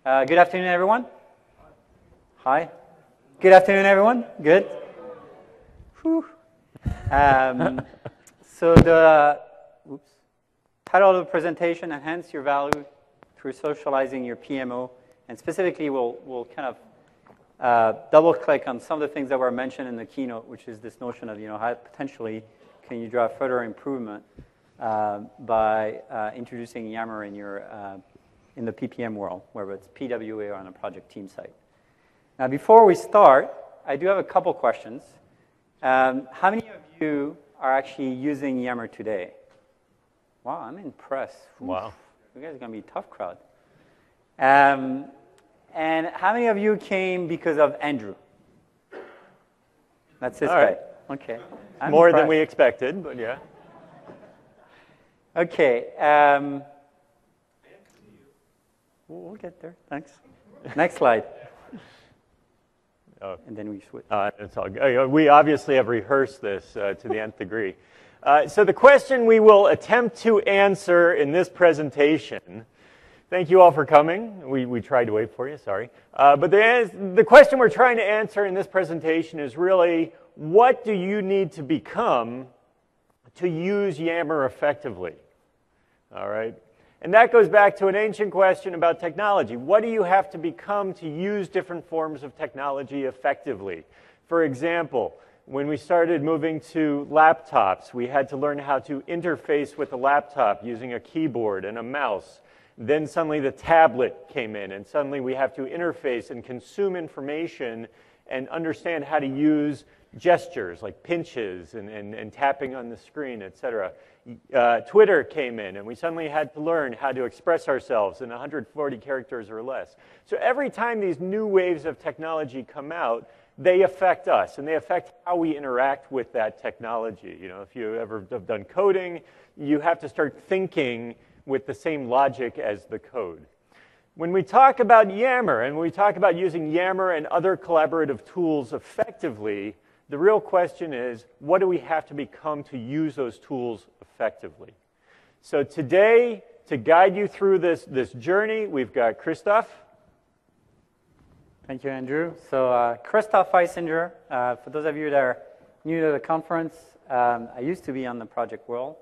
Good afternoon, everyone. Hi. Good afternoon, everyone. Good. Whew. So the title of the presentation, Enhance Your Value Through Socializing Your PMO. And specifically, we'll kind of double-click on some of the things that were mentioned in the keynote, which is this notion of, how potentially can you drive further improvement by introducing Yammer in the PPM world, whether it's PWA or on a project team site. Now, before we start, I do have a couple questions. How many of you are actually using Yammer today? Wow, I'm impressed. Wow. You guys are going to be a tough crowd. And how many of you came because of Andrew? That's this guy. Right. Okay. More than we expected, but yeah. Okay. We'll get there. Thanks. Next slide. Oh. And then we switch. It's all good. We obviously have rehearsed this to the nth degree. So the question we will attempt to answer in this presentation, thank you all for coming. We tried to wait for you, sorry. But the question we're trying to answer in this presentation is really, what do you need to become to use Yammer effectively? All right. And that goes back to an ancient question about technology. What do you have to become to use different forms of technology effectively? For example, when we started moving to laptops, we had to learn how to interface with the laptop using a keyboard and a mouse. Then suddenly the tablet came in, and suddenly we have to interface and consume information and understand how to use gestures like pinches and tapping on the screen, etc. Twitter came in, and we suddenly had to learn how to express ourselves in 140 characters or less. So every time these new waves of technology come out, they affect us, and they affect how we interact with that technology. If you ever have done coding, you have to start thinking with the same logic as the code. When we talk about Yammer, and we talk about using Yammer and other collaborative tools effectively, the real question is, what do we have to become to use those tools effectively? So today, to guide you through this journey, we've got Christoph. Thank you, Andrew. So Christoph Eisinger, for those of you that are new to the conference, I used to be on the project world.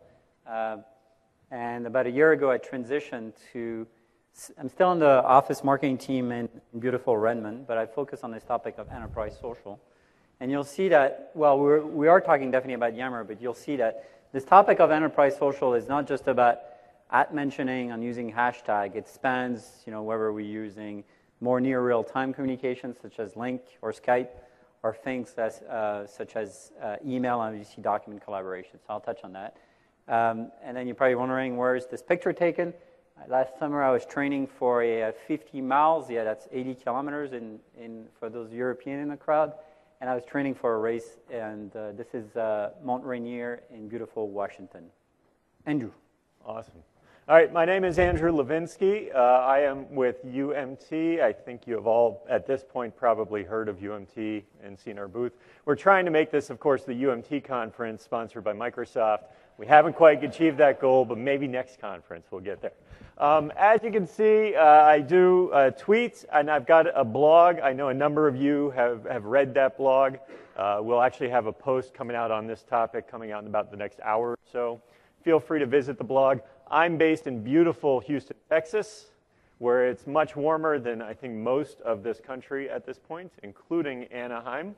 And about a year ago, I transitioned to, I'm still on the office marketing team in beautiful Redmond, but I focus on this topic of enterprise social. And you'll see that, well, we are talking definitely about Yammer, but you'll see that this topic of enterprise social is not just about @mentioning and using hashtag. It spans, whether we're using more near real-time communications, such as Link or Skype, or things such as email and obviously document collaboration. So I'll touch on that. And then you're probably wondering, where is this picture taken? Last summer, I was training for a 50 miles. Yeah, that's 80 kilometers for those European in the crowd. And I was training for a race, and this is Mount Rainier in beautiful Washington. Andrew. Awesome. All right, my name is Andrew Levinsky. I am with UMT. I think you have all, at this point, probably heard of UMT and seen our booth. We're trying to make this, of course, the UMT conference sponsored by Microsoft. We haven't quite achieved that goal, but maybe next conference we'll get there. As you can see, I do tweets, and I've got a blog. I know a number of you have read that blog. We'll actually have a post coming out on this topic coming out in about the next hour or so. Feel free to visit the blog. I'm based in beautiful Houston, Texas, where it's much warmer than I think most of this country at this point, including Anaheim.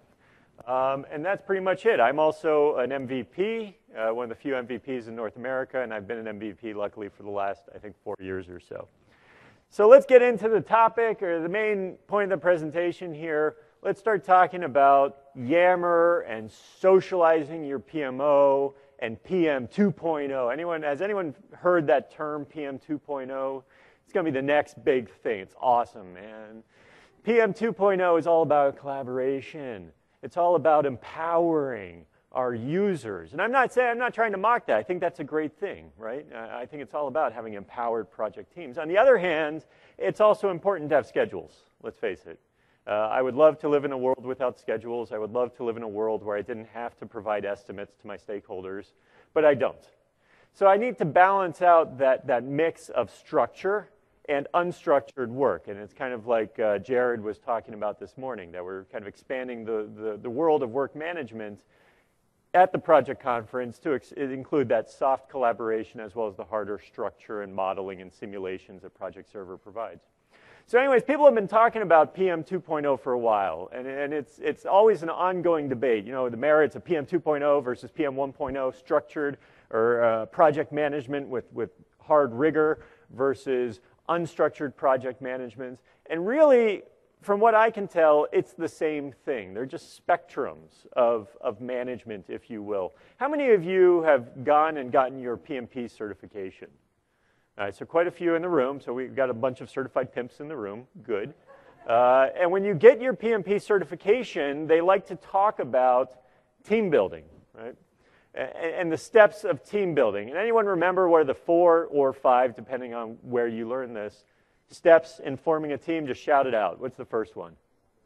And that's pretty much it. I'm also an MVP, one of the few MVPs in North America, and I've been an MVP, luckily, for the last, I think, 4 years or so. So let's get into the topic, or the main point of the presentation here. Let's start talking about Yammer and socializing your PMO and PM 2.0. Has anyone heard that term, PM 2.0? It's going to be the next big thing. It's awesome, man. PM 2.0 is all about collaboration. It's all about empowering our users. And I'm not trying to mock that. I think that's a great thing, right? I think it's all about having empowered project teams. On the other hand, it's also important to have schedules, let's face it. I would love to live in a world without schedules. I would love to live in a world where I didn't have to provide estimates to my stakeholders, but I don't. So I need to balance out that mix of structure and unstructured work. And it's kind of like Jared was talking about this morning, that we're kind of expanding the world of work management at the project conference to include that soft collaboration as well as the harder structure and modeling and simulations that Project Server provides. So anyways, people have been talking about PM 2.0 for a while, and it's always an ongoing debate. You know, the merits of PM 2.0 versus PM 1.0, structured or project management with hard rigor versus unstructured project management. And really, from what I can tell, it's the same thing. They're just spectrums of management, if you will. How many of you have gone and gotten your PMP certification? All right, so quite a few in the room. So we've got a bunch of certified pimps in the room. Good. And when you get your PMP certification, they like to talk about team building, right? And the steps of team building. And anyone remember what are the 4 or 5, depending on where you learn this, steps in forming a team? Just shout it out. What's the first one?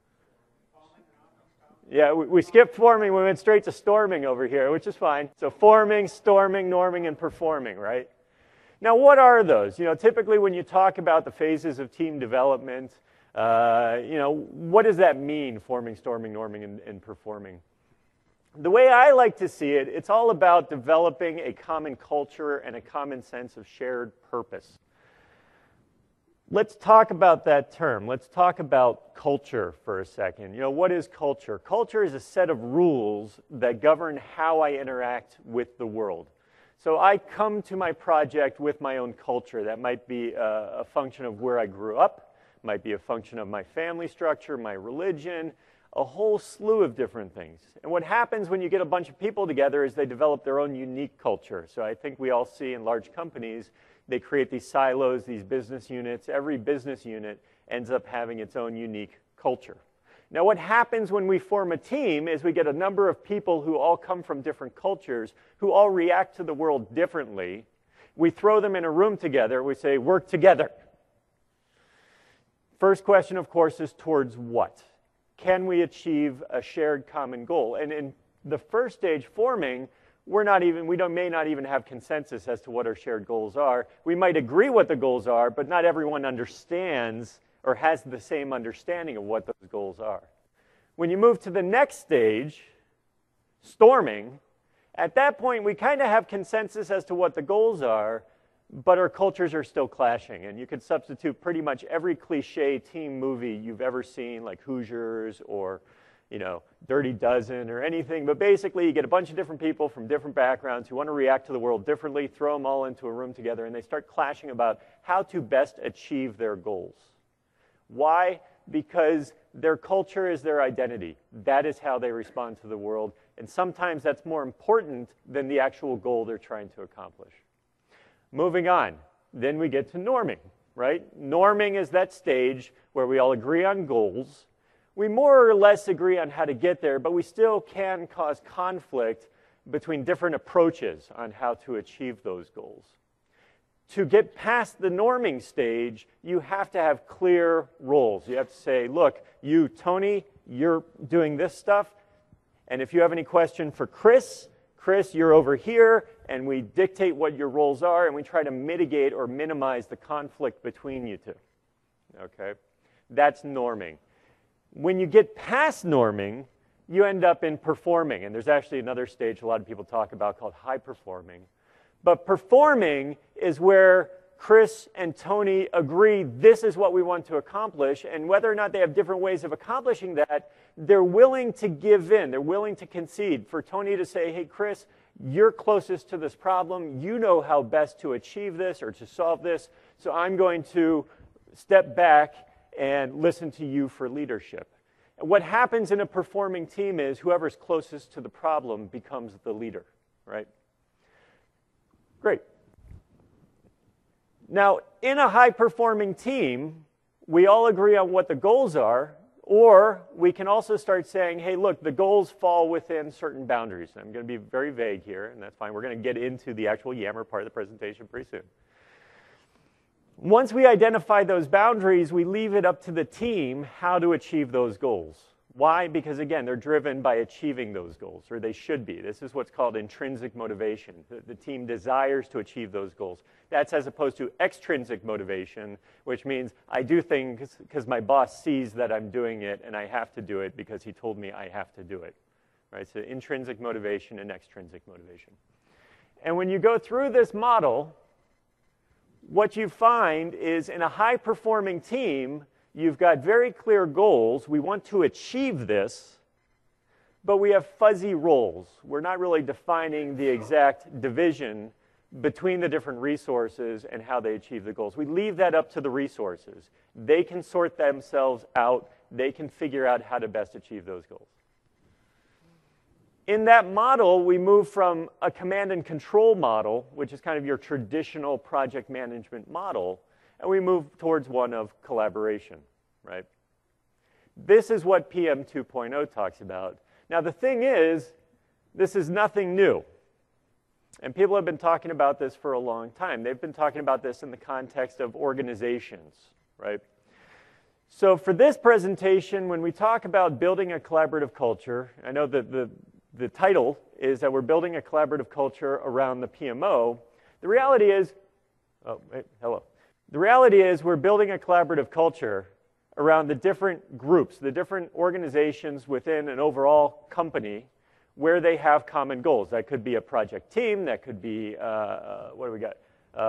Yeah, we skipped forming. We went straight to storming over here, which is fine. So forming, storming, norming, and performing, right? Now, what are those? You know, typically when you talk about the phases of team development, you know, what does that mean, forming, storming, norming, and performing? The way I like to see it, it's all about developing a common culture and a common sense of shared purpose. Let's talk about that term. Let's talk about culture for a second. You know, what is culture? Culture is a set of rules that govern how I interact with the world. So I come to my project with my own culture. That might be a function of where I grew up, might be a function of my family structure, my religion, a whole slew of different things. And what happens when you get a bunch of people together is they develop their own unique culture. So I think we all see in large companies, they create these silos, these business units. Every business unit ends up having its own unique culture. Now, what happens when we form a team is we get a number of people who all come from different cultures, who all react to the world differently. We throw them in a room together. We say, work together. First question, of course, is towards what? Can we achieve a shared common goal? And in the first stage, forming, we may not even have consensus as to what our shared goals are. We might agree what the goals are, but not everyone understands or has the same understanding of what those goals are. When you move to the next stage, storming, at that point we kind of have consensus as to what the goals are, but our cultures are still clashing. And you could substitute pretty much every cliche team movie you've ever seen, like Hoosiers or, you know, Dirty Dozen or anything. But basically, you get a bunch of different people from different backgrounds who want to react to the world differently, throw them all into a room together, and they start clashing about how to best achieve their goals. Why? Because their culture is their identity. That is how they respond to the world. And sometimes that's more important than the actual goal they're trying to accomplish. Moving on, then we get to norming, right? Norming is that stage where we all agree on goals. We more or less agree on how to get there, but we still can cause conflict between different approaches on how to achieve those goals. To get past the norming stage, you have to have clear roles. You have to say, look, you, Tony, you're doing this stuff, and if you have any question for Chris, you're over here, and we dictate what your roles are, and we try to mitigate or minimize the conflict between you two. Okay? That's norming. When you get past norming, you end up in performing, and there's actually another stage a lot of people talk about called high performing. But performing is where Chris and Tony agree this is what we want to accomplish, and whether or not they have different ways of accomplishing that, they're willing to give in. They're willing to concede. For Tony to say, hey, Chris, you're closest to this problem. You know how best to achieve this or to solve this, so I'm going to step back and listen to you for leadership. And what happens in a performing team is whoever's closest to the problem becomes the leader, right? Great. Now, in a high-performing team, we all agree on what the goals are, or we can also start saying, hey, look, the goals fall within certain boundaries. I'm going to be very vague here, and that's fine. We're going to get into the actual Yammer part of the presentation pretty soon. Once we identify those boundaries, we leave it up to the team how to achieve those goals. Why? Because again, they're driven by achieving those goals, or they should be. This is what's called intrinsic motivation. The team desires to achieve those goals. That's as opposed to extrinsic motivation, which means I do things because my boss sees that I'm doing it and I have to do it because he told me I have to do it. Right? So intrinsic motivation and extrinsic motivation. And when you go through this model, what you find is in a high-performing team, you've got very clear goals. We want to achieve this, but we have fuzzy roles. We're not really defining the exact division between the different resources and how they achieve the goals. We leave that up to the resources. They can sort themselves out. They can figure out how to best achieve those goals. In that model, we move from a command and control model, which is kind of your traditional project management model, and we move towards one of collaboration, right? This is what PM 2.0 talks about. Now, the thing is, this is nothing new. And people have been talking about this for a long time. They've been talking about this in the context of organizations, right? So for this presentation, when we talk about building a collaborative culture, I know that the title is that we're building a collaborative culture around the PMO. The reality is, The reality is we're building a collaborative culture around the different groups, the different organizations within an overall company where they have common goals. That could be a project team, that could be, what do we got?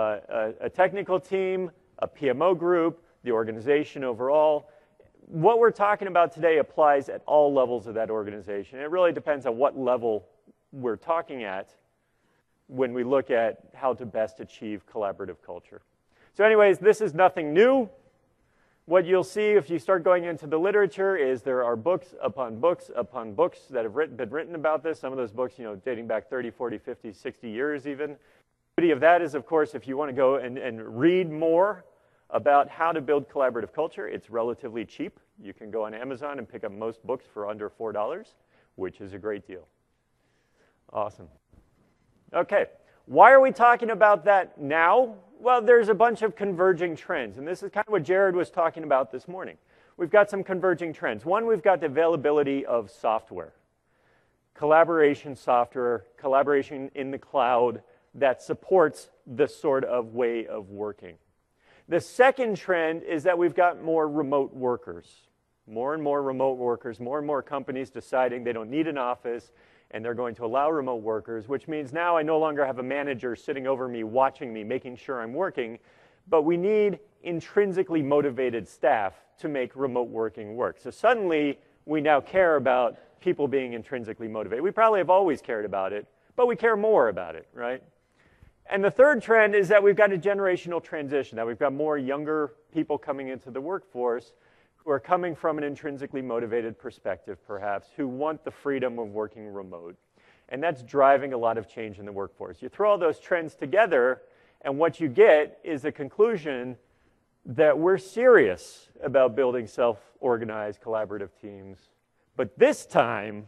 A technical team, a PMO group, the organization overall. What we're talking about today applies at all levels of that organization. It really depends on what level we're talking at when we look at how to best achieve collaborative culture. So anyways, this is nothing new. What you'll see if you start going into the literature is there are books upon books upon books that have been written about this. Some of those books, dating back 30, 40, 50, 60 years even. The beauty of that is, of course, if you want to go and read more about how to build collaborative culture, it's relatively cheap. You can go on Amazon and pick up most books for under $4, which is a great deal. Awesome. Okay, why are we talking about that now? Well, there's a bunch of converging trends, and this is kind of what Jared was talking about this morning. We've got some converging trends. One, we've got the availability of software, collaboration software, collaboration in the cloud that supports this sort of way of working. The second trend is that we've got more remote workers. More and more remote workers, more and more companies deciding they don't need an office and they're going to allow remote workers, which means now I no longer have a manager sitting over me, watching me, making sure I'm working, but we need intrinsically motivated staff to make remote working work. So suddenly we now care about people being intrinsically motivated. We probably have always cared about it, but we care more about it, right? And the third trend is that we've got a generational transition, that we've got more younger people coming into the workforce who are coming from an intrinsically motivated perspective, perhaps, who want the freedom of working remote. And that's driving a lot of change in the workforce. You throw all those trends together, and what you get is a conclusion that we're serious about building self-organized collaborative teams, but this time,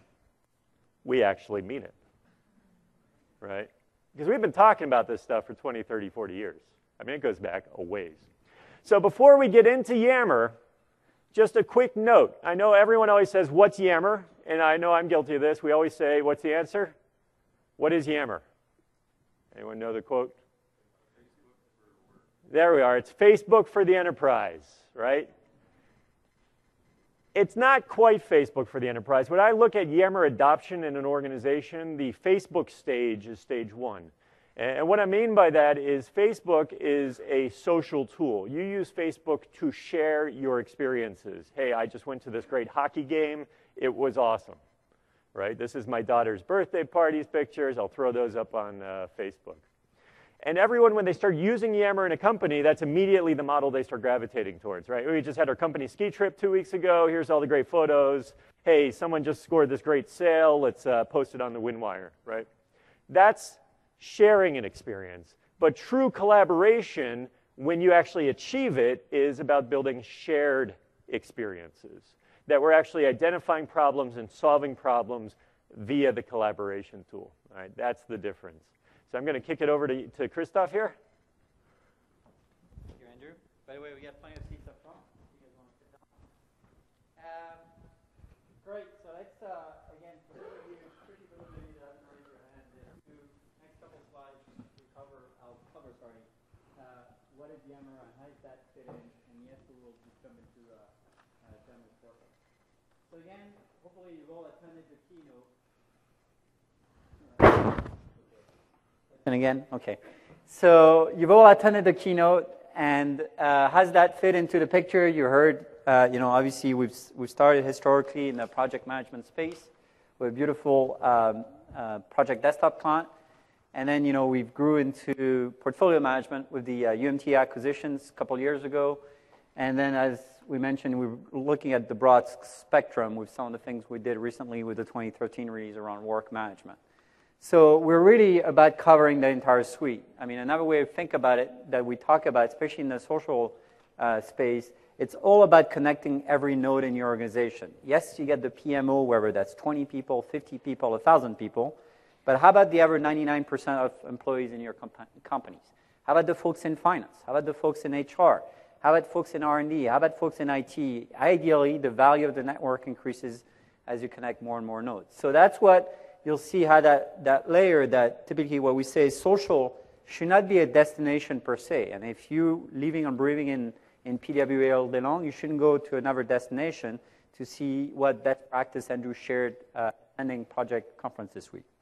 we actually mean it, right? Because we've been talking about this stuff for 20, 30, 40 years. I mean, it goes back a ways. So before we get into Yammer, just a quick note. I know everyone always says, what's Yammer? And I know I'm guilty of this. We always say, what's the answer? What is Yammer? Anyone know the quote? There we are. It's Facebook for the enterprise, right? It's not quite Facebook for the enterprise. When I look at Yammer adoption in an organization, the Facebook stage is stage one. And what I mean by that is Facebook is a social tool. You use Facebook to share your experiences. Hey, I just went to this great hockey game. It was awesome, right? This is my daughter's birthday parties pictures. I'll throw those up on Facebook. And everyone, when they start using Yammer in a company, that's immediately the model they start gravitating towards, right? We just had our company ski trip 2 weeks ago. Here's all the great photos. Hey, someone just scored this great sale. Let's post it on the Windwire, right? That's sharing an experience. But true collaboration, when you actually achieve it, is about building shared experiences. That we're actually identifying problems and solving problems via the collaboration tool, right? That's the difference. So I'm going to kick it over to Christoph here. Thank you, Andrew. By the way, we got plenty of seats up front. You guys want to sit down? Great. that fit in? And yes, we will just jump into a demo shortly. So again, hopefully you've all attended the keynote. And again, okay. So you've all attended the keynote, and how does that fit into the picture? You heard, obviously we've started historically in the project management space with a beautiful project desktop client, and then we've grew into portfolio management with the UMT acquisitions a couple years ago, and then as we mentioned, we were looking at the broad spectrum with some of the things we did recently with the 2013 release around work management. So we're really about covering the entire suite. I mean, another way to think about it that we talk about, especially in the social space, it's all about connecting every node in your organization. Yes, you get the PMO, whether that's 20 people, 50 people, 1,000 people, but how about the other 99% of employees in your companies? How about the folks in finance? How about the folks in HR? How about folks in R&D? How about folks in IT? Ideally, the value of the network increases as you connect more and more nodes. So that's what you'll see how that layer that typically what we say is social should not be a destination per se. And if you living and breathing in PWA all day long, you shouldn't go to another destination to see what best practice Andrew shared attending project conference this week.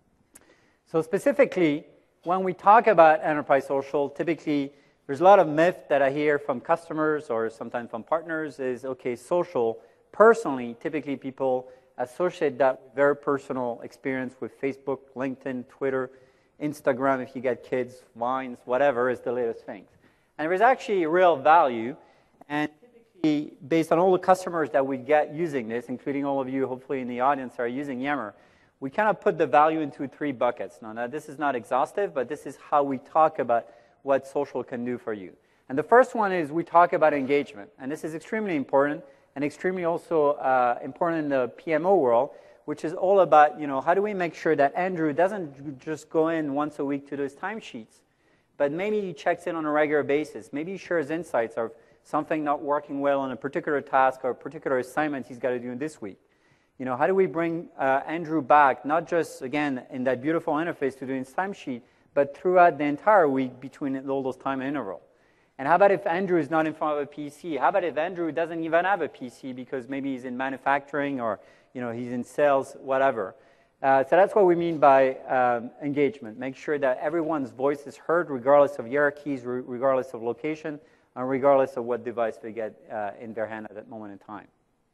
So specifically, when we talk about enterprise social, typically there's a lot of myth that I hear from customers or sometimes from partners is, okay, social, personally, typically people associate that with their personal experience with Facebook, LinkedIn, Twitter, Instagram, if you get kids, Vines, whatever is the latest things. And there is actually real value, and typically, based on all the customers that we get using this, including all of you hopefully in the audience are using Yammer, we kind of put the value into 3 buckets. Now, this is not exhaustive, but this is how we talk about what social can do for you. And the first one is we talk about engagement, and this is extremely important, and extremely also important in the PMO world, which is all about, how do we make sure that Andrew doesn't just go in once a week to those timesheets, but maybe he checks in on a regular basis. Maybe he shares insights of something not working well on a particular task or a particular assignment he's got to do this week. How do we bring Andrew back, not just, again, in that beautiful interface to do his timesheet, but throughout the entire week between all those time intervals? And how about if Andrew is not in front of a PC? How about if Andrew doesn't even have a PC because maybe he's in manufacturing or he's in sales, whatever. So that's what we mean by engagement. Make sure that everyone's voice is heard regardless of hierarchies, regardless of location, and regardless of what device they get in their hand at that moment in time.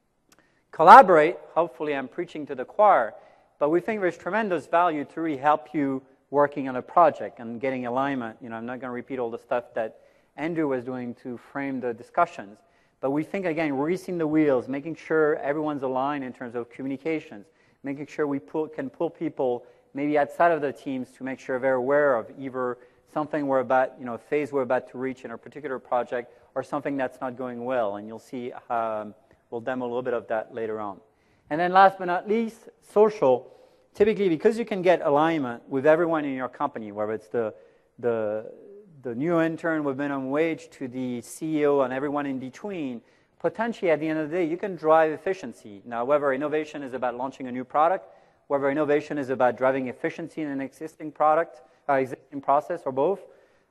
Collaborate. Hopefully I'm preaching to the choir, but we think there's tremendous value to really help you working on a project and getting alignment. I'm not going to repeat all the stuff that Andrew was doing to frame the discussions. But we think, again, greasing the wheels, making sure everyone's aligned in terms of communications, making sure we can pull people maybe outside of the teams to make sure they're aware of either something we're about, phase we're about to reach in a particular project or something that's not going well. And you'll see, we'll demo a little bit of that later on. And then last but not least, social. Typically, because you can get alignment with everyone in your company, whether it's the new intern with minimum wage to the CEO and everyone in between, potentially at the end of the day, you can drive efficiency. Now, whether innovation is about launching a new product, whether innovation is about driving efficiency in an existing product, existing process, or both,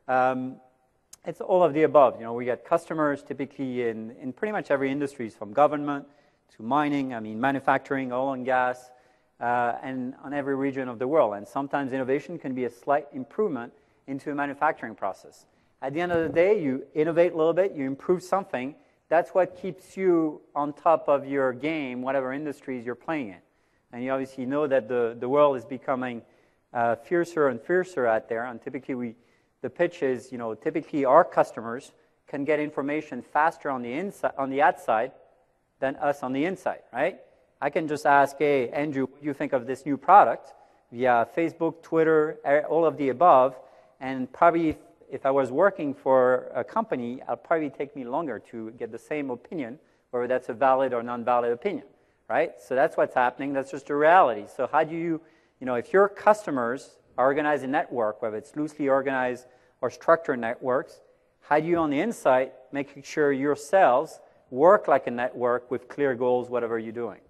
it's all of the above. We get customers typically in pretty much every industry, from government to mining, manufacturing, oil and gas, and on every region of the world. And sometimes innovation can be a slight improvement into a manufacturing process. At the end of the day, you innovate a little bit, you improve something. That's what keeps you on top of your game, whatever industries you're playing in. And you obviously know that the world is becoming fiercer and fiercer out there. And typically, the pitch is, typically our customers can get information faster on the outside than us on the inside, right? I can just ask, hey, Andrew, what do you think of this new product? Via Facebook, Twitter, all of the above. And probably if I was working for a company, it'll probably take me longer to get the same opinion, whether that's a valid or non-valid opinion, right? So that's what's happening. That's just a reality. So how do you, if your customers are organized in network, whether it's loosely organized or structured networks, how do you on the inside make sure your cells work like a network with clear goals, whatever you're doing?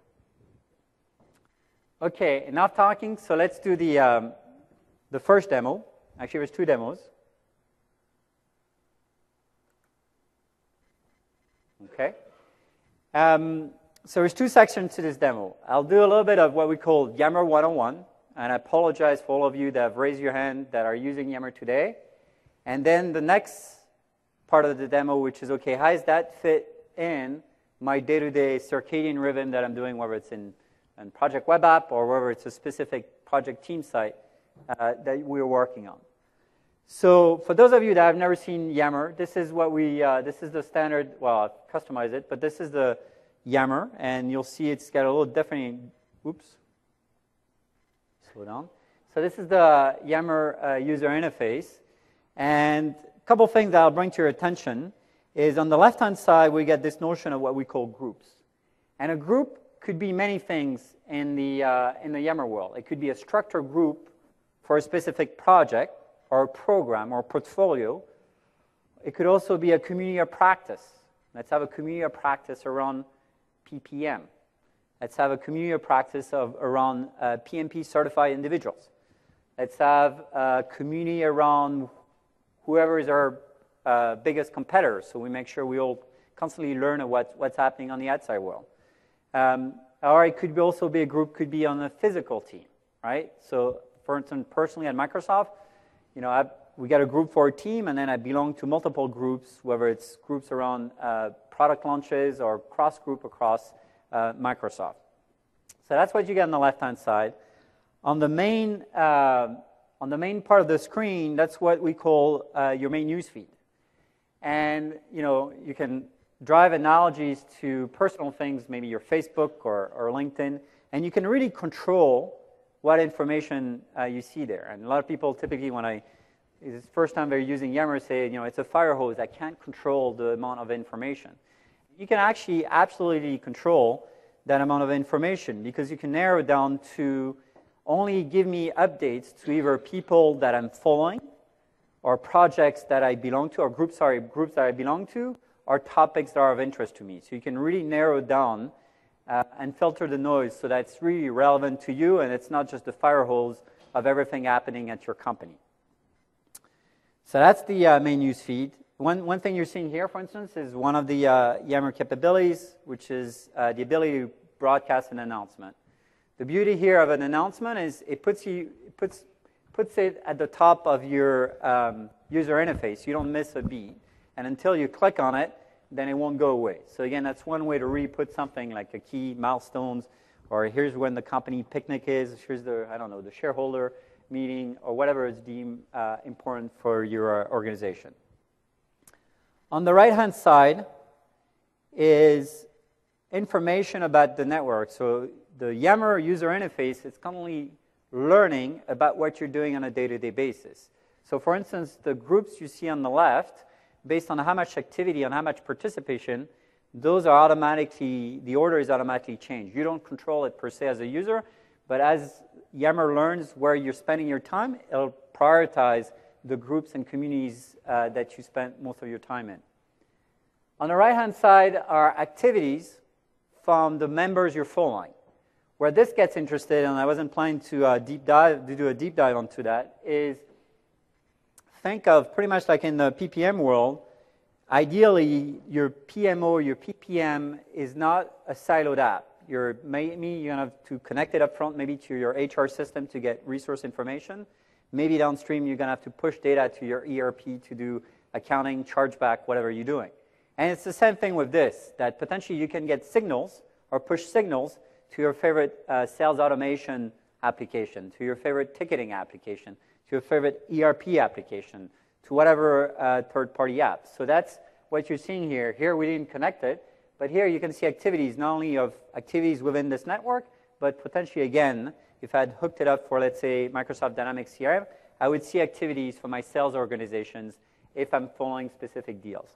Okay, enough talking. So let's do the first demo. Actually, there's 2 demos. okay? So there's two sections to this demo. I'll do a little bit of what we call Yammer 101, and I apologize for all of you that have raised your hand that are using Yammer today. And then the next part of the demo, which is, okay, how does that fit in my day-to-day circadian rhythm that I'm doing, whether it's in Project Web App or whether it's a specific project team site that we're working on. So for those of you that have never seen Yammer, this is what this is the standard, well, I've customized it, but this is the Yammer, and you'll see it's got a little different, oops, slow down. So this is the Yammer user interface, and a couple things that I'll bring to your attention is on the left-hand side, we get this notion of what we call groups. And a group could be many things in the Yammer world. It could be a structured group for a specific project or a program or portfolio. It could also be a community of practice. Let's have a community of practice around PPM. Let's have a community of practice around PMP certified individuals. Let's have a community around whoever is our biggest competitor, so we make sure we all constantly learn what's happening on the outside world. Or it could also be a group, could be on a physical team, right? So, for instance, personally at Microsoft, we got a group for a team, and then I belong to multiple groups, whether it's groups around product launches or cross-group across Microsoft. So that's what you get on the left-hand side. On the main part of the screen, that's what we call your main newsfeed. And you can drive analogies to personal things, maybe your Facebook or LinkedIn, and you can really control what information you see there. And a lot of people typically, when it's the first time they're using Yammer, say, it's a fire hose. I can't control the amount of information. You can actually absolutely control that amount of information because you can narrow it down to only give me updates to either people that I'm following or projects that I belong to, or groups that I belong to, or topics that are of interest to me. So you can really narrow down and filter the noise so that it's really relevant to you and it's not just the fire hose of everything happening at your company. So that's the main news feed. One thing you're seeing here, for instance, is one of the Yammer capabilities, which is the ability to broadcast an announcement. The beauty here of an announcement is it puts it at the top of your user interface. You don't miss a beat. And until you click on it, then it won't go away. So again, that's one way to really put something like a key milestones, or here's when the company picnic is, here's the shareholder meeting, or whatever is deemed important for your organization. On the right-hand side is information about the network. So the Yammer user interface is constantly learning about what you're doing on a day-to-day basis. So for instance, the groups you see on the left, based on how much activity, on how much participation, those are automatically, the order is automatically changed. You don't control it per se as a user, but as Yammer learns where you're spending your time, it'll prioritize the groups and communities that you spent most of your time in. On the right-hand side are activities from the members you're following. Where this gets interested, and I wasn't planning to do a deep dive onto that, is think of pretty much like in the PPM world, ideally your PMO, your PPM is not a siloed app. Maybe you're going to have to connect it up front, maybe to your HR system to get resource information. Maybe downstream you're going to have to push data to your ERP to do accounting, chargeback, whatever you're doing. And it's the same thing with this, that potentially you can get signals or push signals to your favorite sales automation application, to your favorite ticketing application, to your favorite ERP application, to whatever third-party app. So that's what you're seeing here. Here we didn't connect it, but here you can see activities, not only of activities within this network, but potentially, again, if I had hooked it up for, let's say, Microsoft Dynamics CRM, I would see activities for my sales organizations if I'm following specific deals.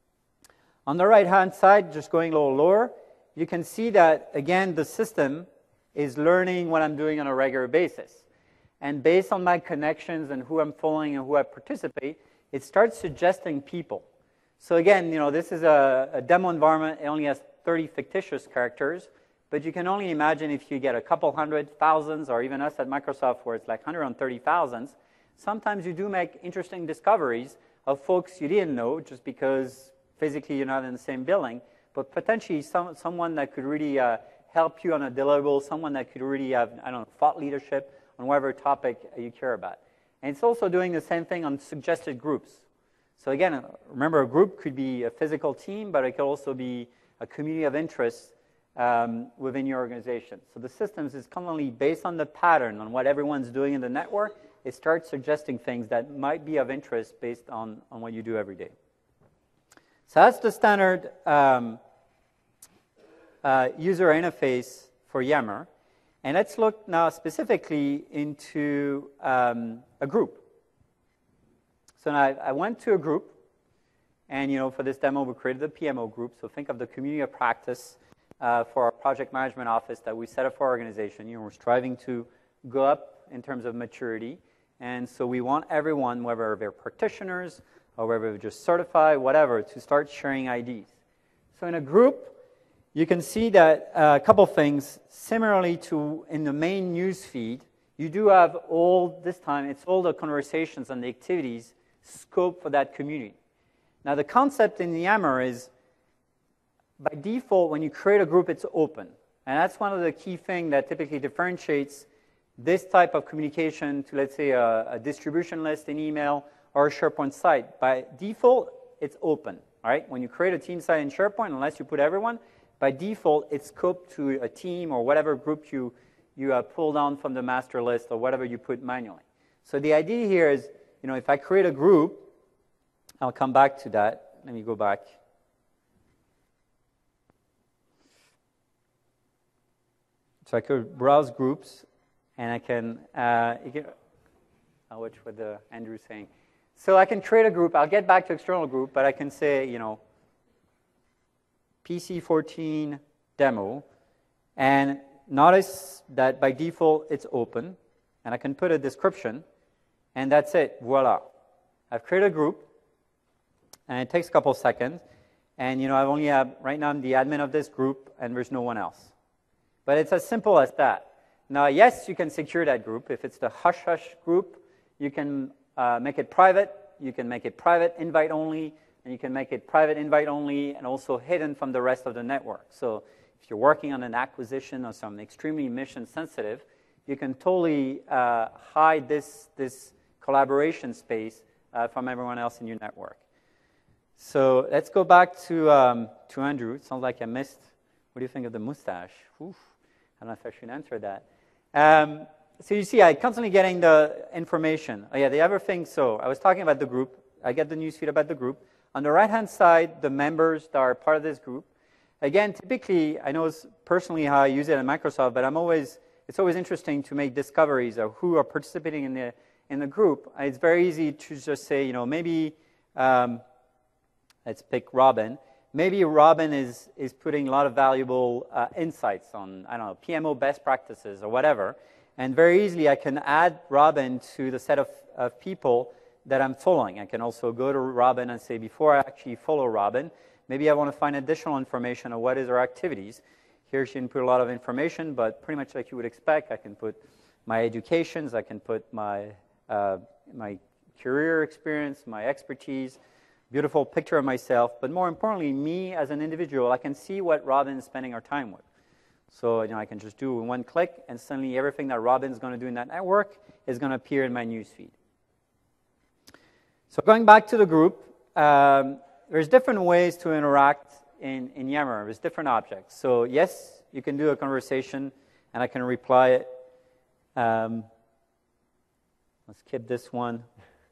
On the right-hand side, just going a little lower, you can see that, again, the system is learning what I'm doing on a regular basis. And based on my connections and who I'm following and who I participate, it starts suggesting people. So again, this is a demo environment. It only has 30 fictitious characters. But you can only imagine if you get a couple hundred, thousands, or even us at Microsoft where it's like 130,000, sometimes you do make interesting discoveries of folks you didn't know just because physically you're not in the same building, but potentially someone that could really help you on a deliverable, someone that could really have, I don't know, thought leadership on whatever topic you care about. And it's also doing the same thing on suggested groups. So again, remember, a group could be a physical team, but it could also be a community of interest within your organization. So the systems is constantly based on the pattern, on what everyone's doing in the network. It starts suggesting things that might be of interest based on what you do every day. So that's the standard user interface for Yammer. And let's look now specifically into a group. So now I went to a group, and for this demo, we created the PMO group. So think of the community of practice for our project management office that we set up for our organization. We're striving to go up in terms of maturity. And so we want everyone, whether they're practitioners or whether they're just certified, whatever, to start sharing IDs. So in a group, you can see that a couple things. Similarly to in the main news feed, you do have this time, it's all the conversations and the activities scope for that community. Now the concept in Yammer is, by default, when you create a group, it's open. And that's one of the key things that typically differentiates this type of communication to, let's say, a distribution list in email or a SharePoint site. By default, it's open. All right? When you create a team site in SharePoint, unless you put everyone, by default, it's scoped to a team or whatever group you pull down from the master list or whatever you put manually. So the idea here is, if I create a group, I'll come back to that. Let me go back. So I could browse groups, and I can, I'll watch what Andrew's saying. So I can create a group. I'll get back to external group, but I can say, PC14 demo, and notice that by default it's open, and I can put a description, and that's it. Voila. I've created a group, and it takes a couple seconds, and I only have, right now I'm the admin of this group, and there's no one else. But it's as simple as that. Now, yes, you can secure that group. If it's the hush-hush group, you can make it private. You can make it private invite only, and you can make it private invite only and also hidden from the rest of the network. So if you're working on an acquisition or something extremely mission sensitive, you can totally hide this collaboration space from everyone else in your network. So let's go back to Andrew. It sounds like I missed. What do you think of the mustache? Oof. I don't know if I should answer that. So you see, I'm constantly getting the information. Oh yeah, the other thing, so I was talking about the group. I get the newsfeed about the group. On the right-hand side, the members that are part of this group. Again, typically, I know personally how I use it at Microsoft, but it's always interesting to make discoveries of who are participating in the group. It's very easy to just say, maybe, let's pick Robin. Maybe Robin is putting a lot of valuable insights on, I don't know, PMO best practices or whatever. And very easily, I can add Robin to the set of people that I'm following. I can also go to Robin and say, before I actually follow Robin, maybe I want to find additional information on what is her activities. Here she didn't put a lot of information, but pretty much like you would expect, I can put my educations, I can put my career experience, my expertise, beautiful picture of myself, but more importantly, me as an individual, I can see what Robin is spending her time with. So I can just do one click, and suddenly everything that Robin's going to do in that network is going to appear in my newsfeed. So going back to the group, there's different ways to interact in Yammer. There's different objects. So yes, you can do a conversation, and I can reply it. Let's skip this one.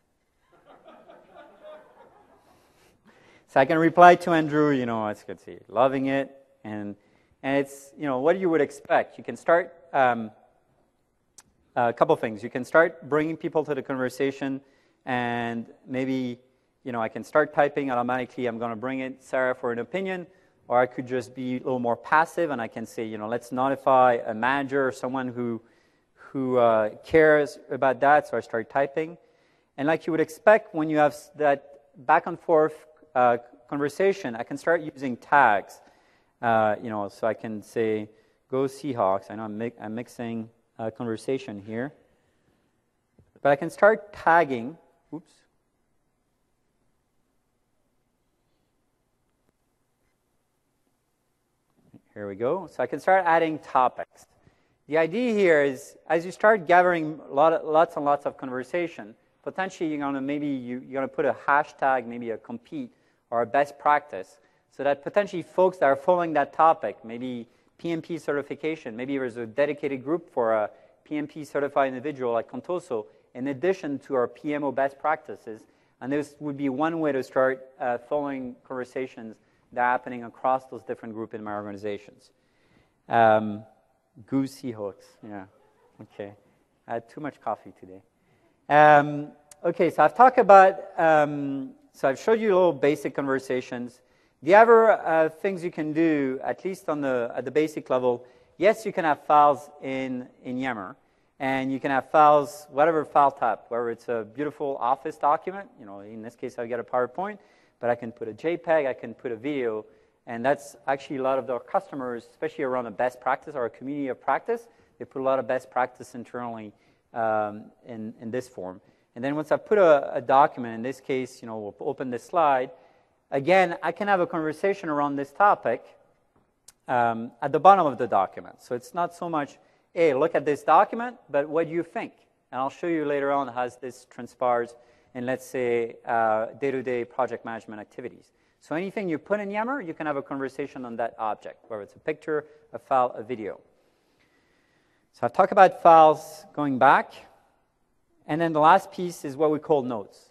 So I can reply to Andrew, as you can see, loving it, and it's, what you would expect. You can start a couple things. You can start bringing people to the conversation, and maybe, I can start typing automatically. I'm going to bring in Sarah for an opinion, or I could just be a little more passive, and I can say, let's notify a manager or someone who cares about that. So I start typing, and like you would expect, when you have that back and forth conversation, I can start using tags. So I can say, go Seahawks. I know I'm mixing conversation here. But I can start tagging. Oops. Here we go. So I can start adding topics. The idea here is, as you start gathering lots and lots of conversation, potentially you're gonna put a hashtag, maybe a compete or a best practice, so that potentially folks that are following that topic, maybe PMP certification, maybe there's a dedicated group for a PMP certified individual like Contoso, in addition to our PMO best practices, and this would be one way to start following conversations that are happening across those different groups in my organizations. Goosey hooks, yeah, okay. I had too much coffee today. Okay, so I've talked about, so I've showed you little basic conversations. The other things you can do, at least at the basic level, yes, you can have files in Yammer, and you can have files, whatever file type, whether it's a beautiful Office document, in this case I've got a PowerPoint, but I can put a JPEG, I can put a video, and that's actually a lot of our customers, especially around a best practice or a community of practice, they put a lot of best practice internally in this form. And then once I put a document, in this case, we'll open this slide. Again, I can have a conversation around this topic at the bottom of the document. So it's not so much, hey, look at this document, but what do you think? And I'll show you later on how this transpires in, let's say, day-to-day project management activities. So anything you put in Yammer, you can have a conversation on that object, whether it's a picture, a file, a video. So I've talked about files going back. And then the last piece is what we call notes.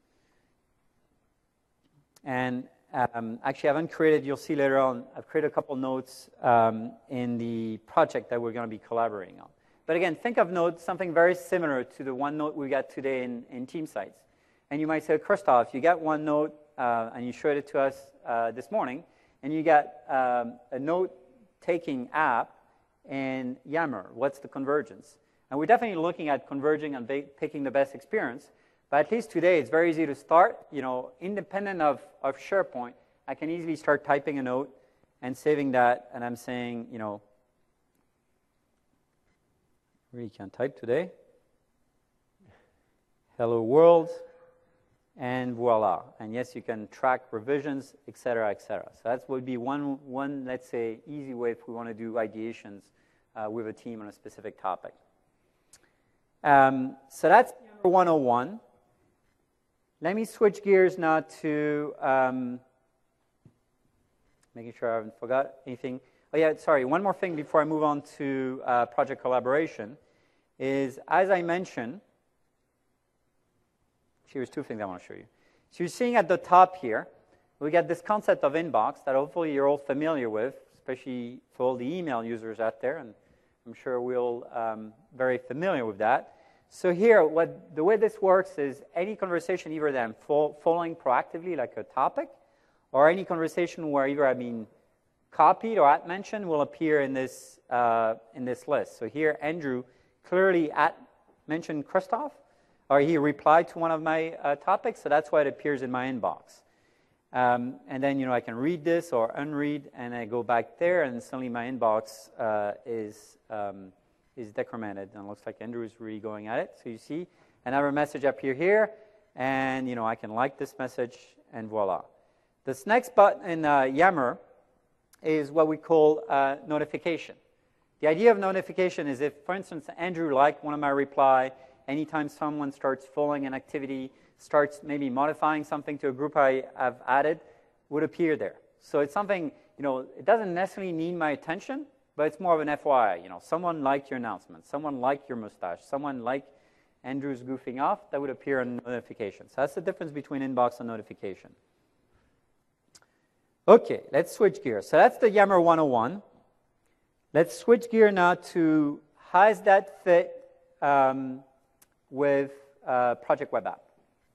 And actually, I haven't created, you'll see later on, I've created a couple notes in the project that we're going to be collaborating on. But again, think of notes, something very similar to the OneNote we got today in TeamSites. And you might say, Christoph, you got OneNote, and you showed it to us this morning, and you got a note-taking app in Yammer. What's the convergence? And we're definitely looking at converging and picking the best experience. But at least today, it's very easy to start. Independent of SharePoint, I can easily start typing a note and saving that. And I'm saying, really can't type today. Hello world. And voila. And yes, you can track revisions, et cetera, et cetera. So that would be one, let's say, easy way if we want to do ideations with a team on a specific topic. So that's number 101. Let me switch gears now to making sure I haven't forgot anything. Oh yeah, sorry, one more thing before I move on to project collaboration is, as I mentioned, here's two things I want to show you. So you're seeing at the top here, we got this concept of inbox that hopefully you're all familiar with, especially for all the email users out there, and I'm sure we're all very familiar with that. So here, the way this works is any conversation either that I'm following proactively, like a topic, or any conversation where either I've been copied or @mentioned will appear in this list. So here, Andrew clearly @mentioned Christoph, or he replied to one of my topics, so that's why it appears in my inbox. And then, I can read this or unread, and I go back there, and suddenly my inbox is decremented, and it looks like Andrew is really going at it. So you see another message appear here, and I can like this message, and voila. This next button in Yammer is what we call notification. The idea of notification is if, for instance, Andrew liked one of my reply, anytime someone starts following an activity, starts maybe modifying something to a group I have added, would appear there. So it's something, it doesn't necessarily need my attention, but it's more of an FYI. Someone liked your announcement, someone liked your mustache, someone liked Andrew's goofing off, that would appear in notification. So that's the difference between inbox and notification. Okay, let's switch gears. So that's the Yammer 101. Let's switch gear now to how does that fit with Project Web App.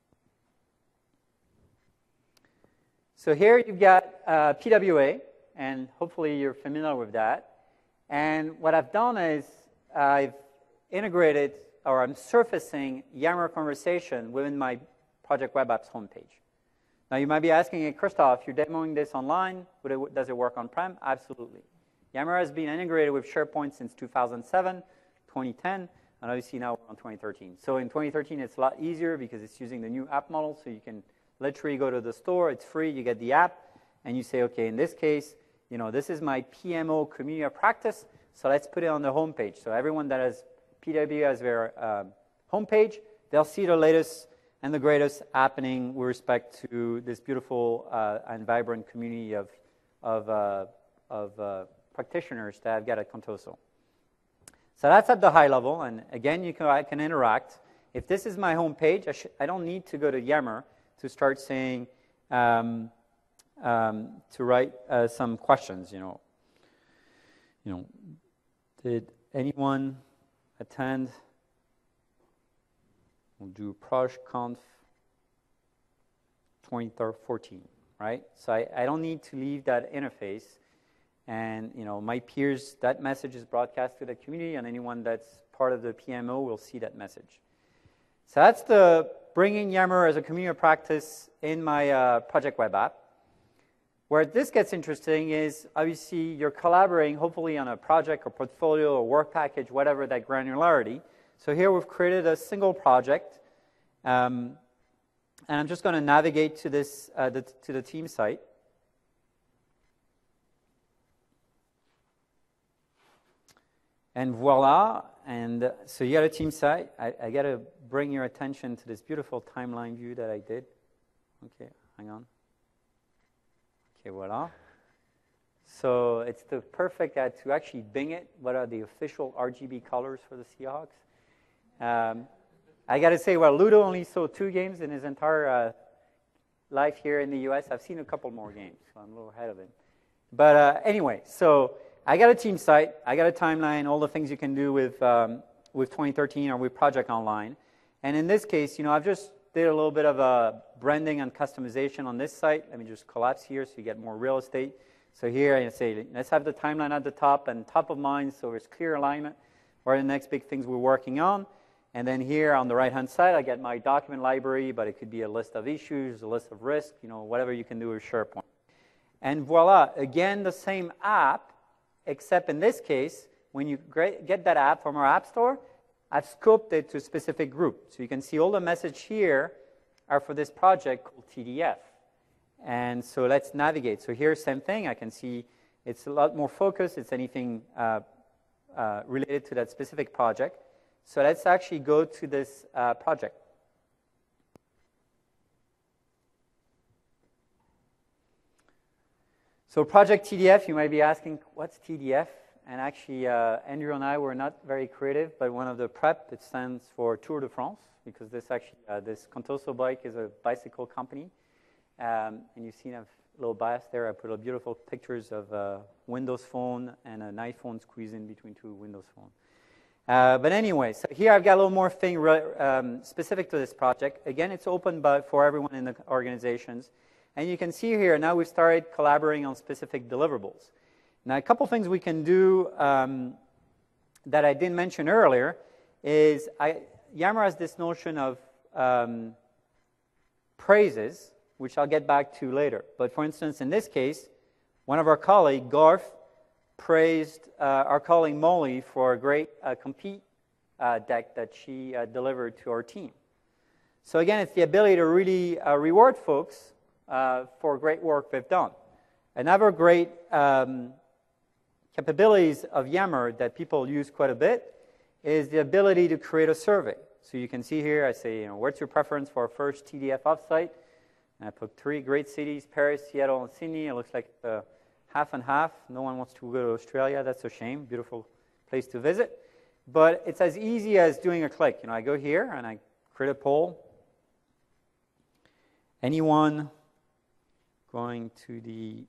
So here you've got PWA, and hopefully you're familiar with that. And what I've done is I've integrated, or I'm surfacing Yammer conversation within my Project Web Apps homepage. Now you might be asking, hey, Christoph, you're demoing this online, does it work on-prem? Absolutely. Yammer has been integrated with SharePoint since 2007, 2010, and obviously now we're on 2013. So in 2013, it's a lot easier because it's using the new app model, so you can literally go to the store, it's free, you get the app, and you say, okay, in this case, this is my PMO community of practice, so let's put it on the homepage. So everyone that has PW as their homepage, they'll see the latest and the greatest happening with respect to this beautiful and vibrant community of practitioners that I've got at Contoso. So that's at the high level, and again, I can interact. If this is my homepage, I don't need to go to Yammer to start saying, to write some questions. Did anyone attend? We'll do ProjConf 2014, right? So I don't need to leave that interface. And, my peers, that message is broadcast to the community, and anyone that's part of the PMO will see that message. So that's the bringing Yammer as a community of practice in my project web app. Where this gets interesting is, obviously, you're collaborating, hopefully, on a project or portfolio or work package, whatever that granularity. So here we've created a single project. And I'm just going to navigate to this to the team site. And voila, and so you got a team site. I got to bring your attention to this beautiful timeline view that I did. Okay, hang on. Okay, voila. So it's the perfect to actually Bing it. What are the official RGB colors for the Seahawks? I got to say, Ludo only saw 2 games in his entire life here in the U.S. I've seen a couple more games, so I'm a little ahead of him. But anyway, so I got a team site, I got a timeline, all the things you can do with 2013 or with Project Online. And in this case, I've just did a little bit of a branding and customization on this site. Let me just collapse here so you get more real estate. So here I say, let's have the timeline at the top and top of mind so there's clear alignment. What are the next big things we're working on? And then here on the right-hand side, I get my document library, but it could be a list of issues, a list of risks, whatever you can do with SharePoint. And voila, again, the same app, except in this case, when you get that app from our App Store, I've scoped it to a specific group. So you can see all the messages here are for this project called TDF. And so let's navigate. So here, same thing. I can see it's a lot more focused. It's anything related to that specific project. So let's actually go to this project. So Project TDF, you might be asking, what's TDF? And actually, Andrew and I were not very creative, but one of the prep, it stands for Tour de France, because this Contoso bike is a bicycle company. And you've seen a little bias there. I put a beautiful pictures of a Windows Phone and an iPhone squeezed in between 2 Windows phones. But anyway, so here I've got a little more thing specific to this project. Again, it's open for everyone in the organizations. And you can see here, now we've started collaborating on specific deliverables. Now, a couple things we can do that I didn't mention earlier is Yammer has this notion of praises, which I'll get back to later. But for instance, in this case, one of our colleagues, Garth, praised our colleague Molly for a great compete deck that she delivered to our team. So again, it's the ability to really reward folks for great work they've done. Another great capabilities of Yammer that people use quite a bit is the ability to create a survey. So you can see here, I say, what's your preference for our first TDF offsite? And I put 3 great cities, Paris, Seattle, and Sydney. It looks like half and half. No one wants to go to Australia. That's a shame. Beautiful place to visit. But it's as easy as doing a click. I go here and I create a poll. Anyone going to the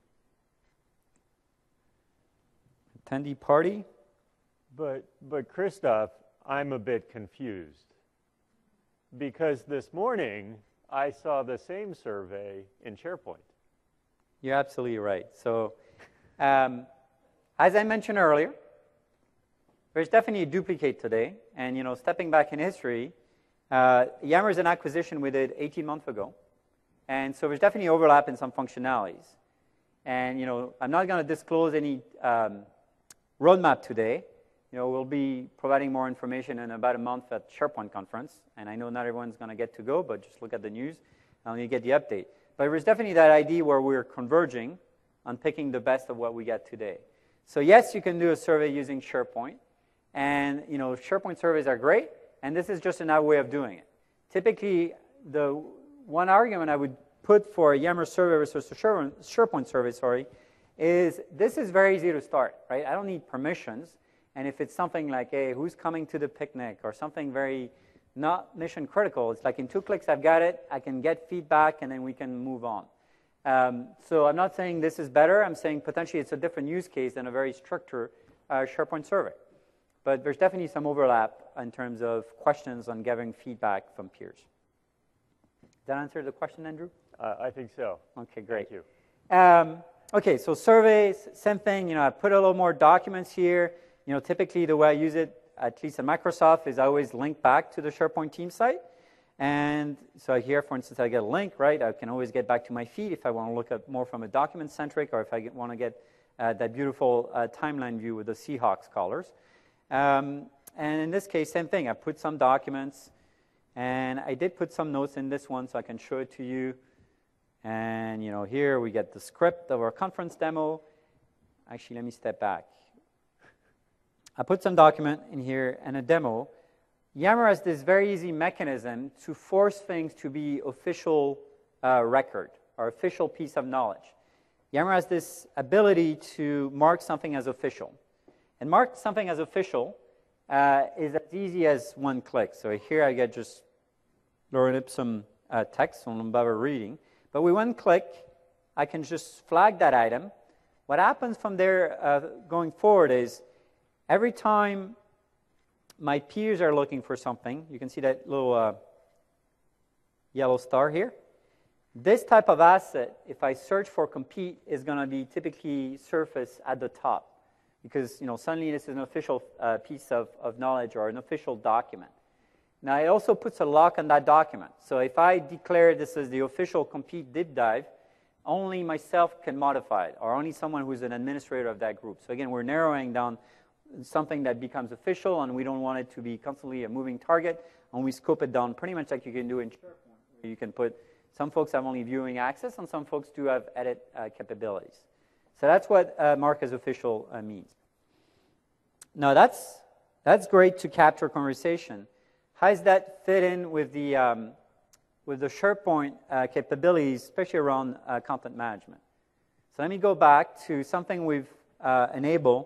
attendee party? But Christoph, I'm a bit confused. Because this morning, I saw the same survey in SharePoint. You're absolutely right. So, as I mentioned earlier, there's definitely a duplicate today. And, stepping back in history, Yammer is an acquisition we did 18 months ago. And so there's definitely overlap in some functionalities. And, I'm not going to disclose any roadmap today. We'll be providing more information in about a month at SharePoint conference. And I know not everyone's going to get to go, but just look at the news and you get the update. But there's definitely that idea where we're converging on picking the best of what we get today. So yes, you can do a survey using SharePoint. And SharePoint surveys are great, and this is just another way of doing it. Typically, the one argument I would put for a Yammer survey versus a SharePoint survey, is this is very easy to start, right? I don't need permissions. And if it's something like, hey, who's coming to the picnic, or something very not mission critical, it's like in 2 clicks I've got it, I can get feedback, and then we can move on. So I'm not saying this is better. I'm saying potentially it's a different use case than a very stricter SharePoint survey. But there's definitely some overlap in terms of questions on gathering feedback from peers. Did that answer the question, Andrew? I think so. Okay, great. Thank you. Okay, so surveys, same thing. I put a little more documents here. Typically the way I use it, at least at Microsoft, is I always link back to the SharePoint team site. And so here, for instance, I get a link, right? I can always get back to my feed if I want to look at more from a document-centric, or if I want to get that beautiful timeline view with the Seahawks colors. And in this case, same thing. I put some documents, and I did put some notes in this one so I can show it to you. And here we get the script of our conference demo. Actually, let me step back. I put some document in here and a demo. Yammer has this very easy mechanism to force things to be official record or official piece of knowledge. Yammer has this ability to mark something as official. And mark something as official is as easy as one click. So here I get just lorem ipsum text, so I'm not bother reading. But with one click, I can just flag that item. What happens from there going forward is every time my peers are looking for something, you can see that little yellow star here. This type of asset, if I search for compete, is going to be typically surfaced at the top. Because suddenly this is an official piece of knowledge or an official document. Now it also puts a lock on that document. So if I declare this as the official compete deep dive, only myself can modify it, or only someone who's an administrator of that group. So again, we're narrowing down something that becomes official, and we don't want it to be constantly a moving target, and we scope it down pretty much like you can do in SharePoint, where you can put, some folks have only viewing access, and some folks do have edit capabilities. So that's what mark as official means. Now that's great to capture conversation. How does that fit in with the SharePoint capabilities, especially around content management? So let me go back to something we've enabled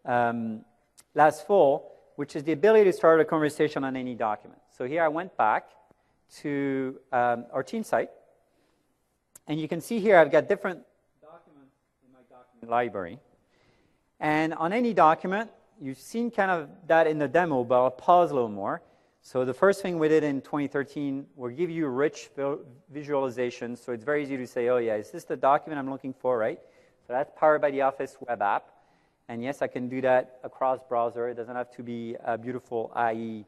last fall, which is the ability to start a conversation on any document. So here I went back to our team site, and you can see here I've got different documents in my document library. And on any document, you've seen kind of that in the demo, but I'll pause a little more. So the first thing we did in 2013, we'll give you rich visualizations, so it's very easy to say, oh yeah, is this the document I'm looking for, right? So that's powered by the Office web app. And yes, I can do that across browser. It doesn't have to be a beautiful IE.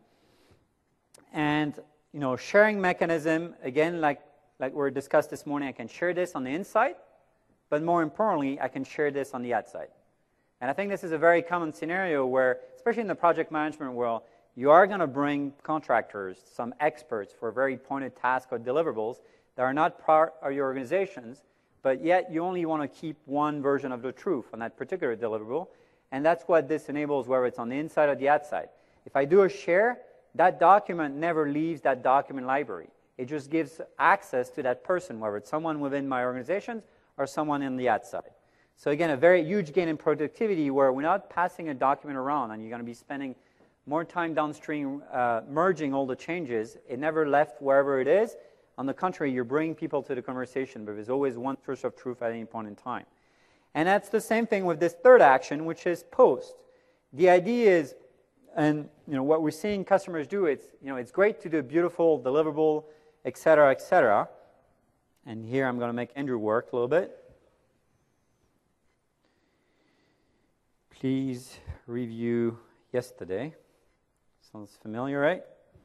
And sharing mechanism, again, like we discussed this morning, I can share this on the inside, but more importantly, I can share this on the outside. And I think this is a very common scenario where, especially in the project management world, you are going to bring contractors, some experts for very pointed tasks or deliverables that are not part of your organizations, but yet you only want to keep one version of the truth on that particular deliverable. And that's what this enables, whether it's on the inside or the outside. If I do a share, that document never leaves that document library. It just gives access to that person, whether it's someone within my organizations or someone on the outside. So again, a very huge gain in productivity where we're not passing a document around and you're going to be spending more time downstream merging all the changes. It never left wherever it is. On the contrary, you're bringing people to the conversation, but there's always one source of truth at any point in time. And that's the same thing with this third action, which is post. The idea is, and what we're seeing customers do, it's great to do beautiful, deliverable, et cetera, et cetera. And here I'm going to make Andrew work a little bit. Please review yesterday. Sounds familiar, right?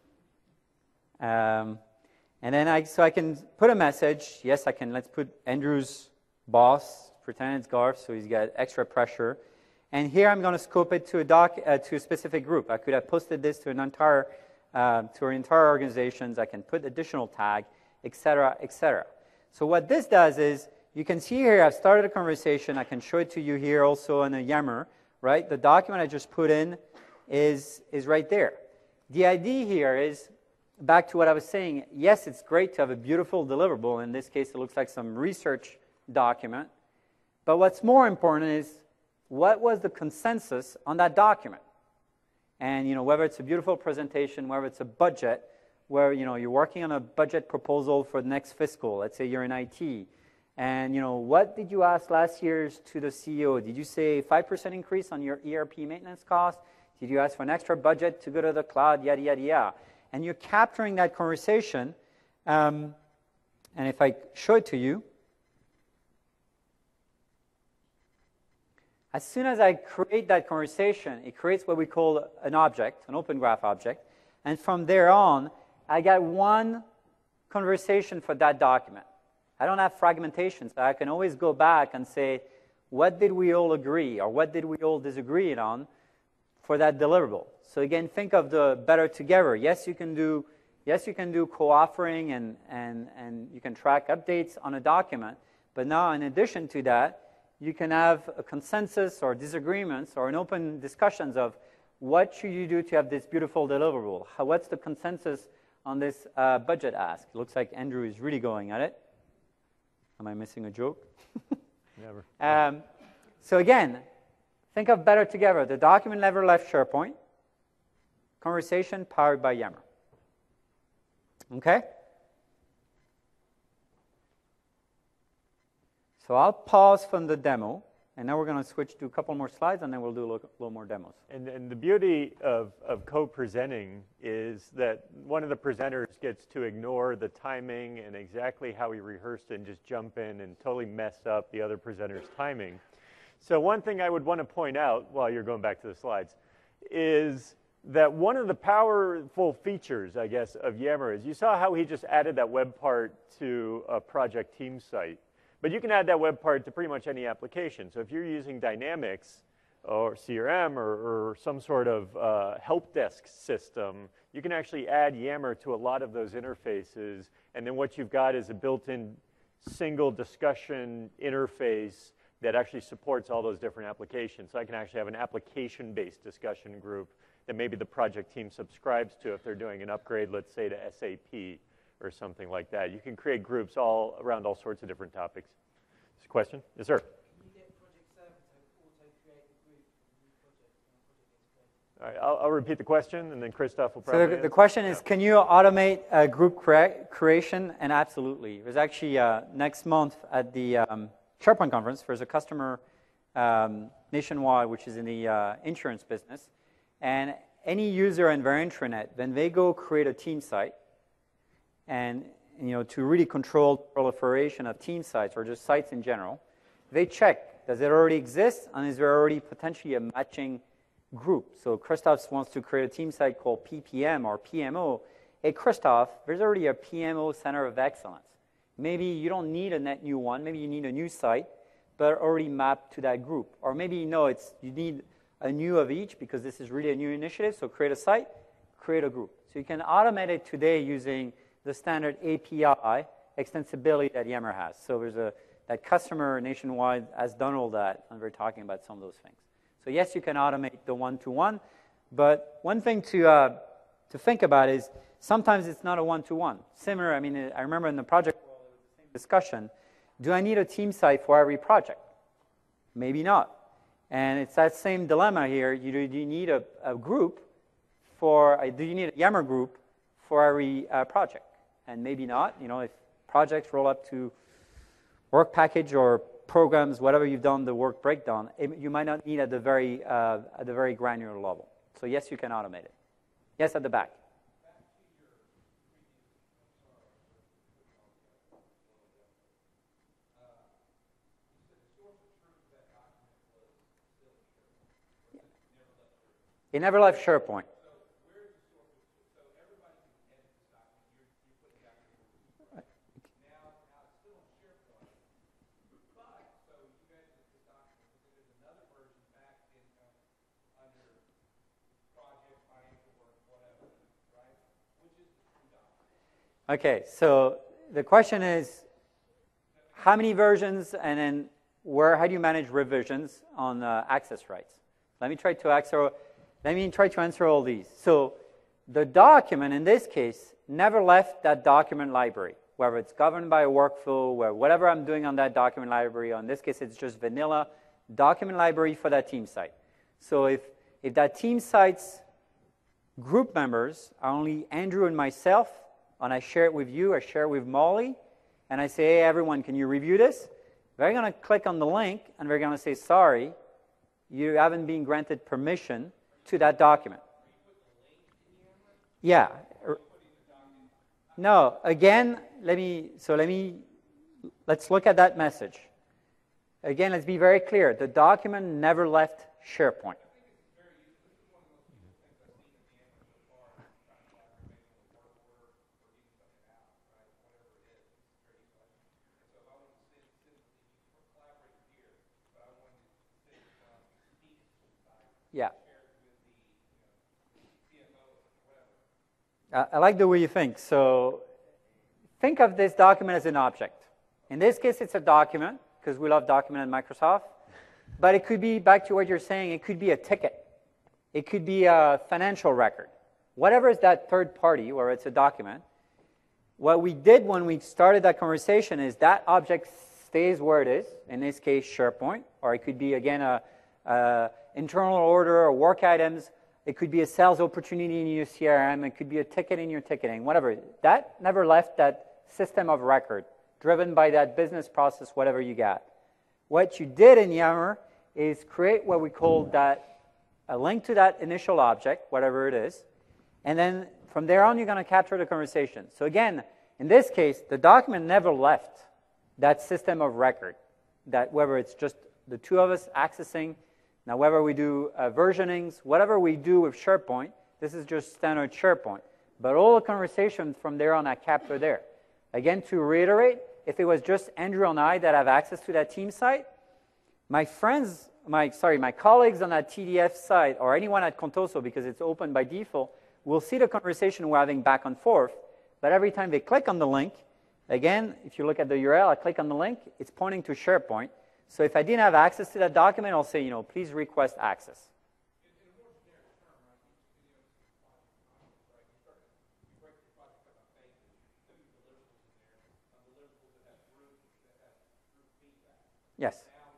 And then I can put a message. Yes, I can. Let's put Andrew's boss, pretend it's Garth, so he's got extra pressure. And here I'm going to scope it to a specific group. I could have posted this to our entire organizations. I can put additional tag, et cetera, et cetera. So what this does is you can see here I've started a conversation. I can show it to you here also in a Yammer, right? The document I just put in is right there. The idea here is, back to what I was saying, yes, it's great to have a beautiful deliverable. In this case, it looks like some research document. But what's more important is, what was the consensus on that document? And whether it's a beautiful presentation, whether it's a budget, where you're working on a budget proposal for the next fiscal, let's say you're in IT, and what did you ask last year to the CEO? Did you say 5% increase on your ERP maintenance cost? Did you ask for an extra budget to go to the cloud? Yada, yada, yada. And you're capturing that conversation. And if I show it to you, as soon as I create that conversation, it creates what we call an object, an Open Graph object. And from there on, I got one conversation for that document. I don't have fragmentation, so I can always go back and say, what did we all agree, or what did we all disagree on for that deliverable? So again, think of the better together. Yes, you can do co-authoring and you can track updates on a document, but now in addition to that, you can have a consensus or disagreements or an open discussions of what should you do to have this beautiful deliverable? What's the consensus on this budget ask? It looks like Andrew is really going at it. Am I missing a joke? Never. So again, think of better together. The document never left SharePoint. Conversation powered by Yammer. Okay? So I'll pause from the demo, and now we're going to switch to a couple more slides, and then we'll do a little more demos. And the beauty of co-presenting is that one of the presenters gets to ignore the timing and exactly how he rehearsed it and just jump in and totally mess up the other presenter's timing. So one thing I would want to point out while you're going back to the slides is that one of the powerful features, I guess, of Yammer is you saw how he just added that web part to a project team site. But you can add that web part to pretty much any application. So if you're using Dynamics or CRM or some sort of help desk system, you can actually add Yammer to a lot of those interfaces. And then what you've got is a built-in single discussion interface that actually supports all those different applications. So I can actually have an application-based discussion group that maybe the project team subscribes to if they're doing an upgrade, let's say, to SAP or something like that. You can create groups all around all sorts of different topics. Is a question? Yes, sir. All right, I'll repeat the question, and then Christophe will probably So the question is, can you automate group creation? And absolutely. There's actually next month at the SharePoint conference, there's a customer nationwide, which is in the insurance business. And any user in their intranet, when they go create a team site, and to really control proliferation of team sites or just sites in general, they check, does it already exist, and is there already potentially a matching group? So Christophe wants to create a team site called PPM or PMO. Hey, Christophe, there's already a PMO Center of Excellence. Maybe you don't need a net new one. Maybe you need a new site, but already mapped to that group. Or maybe you need a new of each because this is really a new initiative. So create a site, create a group. So you can automate it today using the standard API extensibility that Yammer has. So that customer nationwide has done all that, and we're talking about some of those things. So yes, you can automate the one-to-one, but one thing to think about is sometimes it's not a one-to-one. Similar, I remember in the project world, it was the same discussion. Do I need a team site for every project? Maybe not. And it's that same dilemma here. Do you need a group do you need a Yammer group for every project? And maybe not. If projects roll up to work package or programs, whatever you've done, the work breakdown, you might not need at the very granular level. So yes, you can automate it. Yes, at the back. It never left SharePoint. Okay, so the question is, how many versions, and then how do you manage revisions on access rights? Let me try to answer all these. So the document, in this case, never left that document library, whether it's governed by a workflow, whatever I'm doing on that document library, or in this case, it's just vanilla document library for that team site. So if that team site's group members are only Andrew and myself, and I share it with you, I share it with Molly, and I say, hey, everyone, can you review this? They're going to click on the link, and they're going to say, sorry, you haven't been granted permission to that document. Yeah. No, again, let's look at that message. Again, let's be very clear. The document never left SharePoint. Yeah. I like the way you think. So think of this document as an object. In this case, it's a document, because we love document at Microsoft. But it could be, back to what you're saying, it could be a ticket. It could be a financial record. Whatever is that third party, or it's a document, what we did when we started that conversation is that object stays where it is, in this case, SharePoint, or it could be, again, a internal order or work items. It could be a sales opportunity in your CRM. It could be a ticket in your ticketing, whatever. That never left that system of record, driven by that business process, whatever you got. What you did in Yammer is create what we call a link to that initial object, whatever it is, and then from there on, you're going to capture the conversation. So again, in this case, the document never left that system of record, that whether it's just the two of us accessing. Now, whether we do versionings, whatever we do with SharePoint, this is just standard SharePoint. But all the conversations from there on are captured there. Again, to reiterate, if it was just Andrew and I that have access to that team site, my colleagues on that TDF site, or anyone at Contoso, because it's open by default, will see the conversation we're having back and forth. But every time they click on the link, again, if you look at the URL, I click on the link, it's pointing to SharePoint. So if I didn't have access to that document, I'll say, please request access. Yes.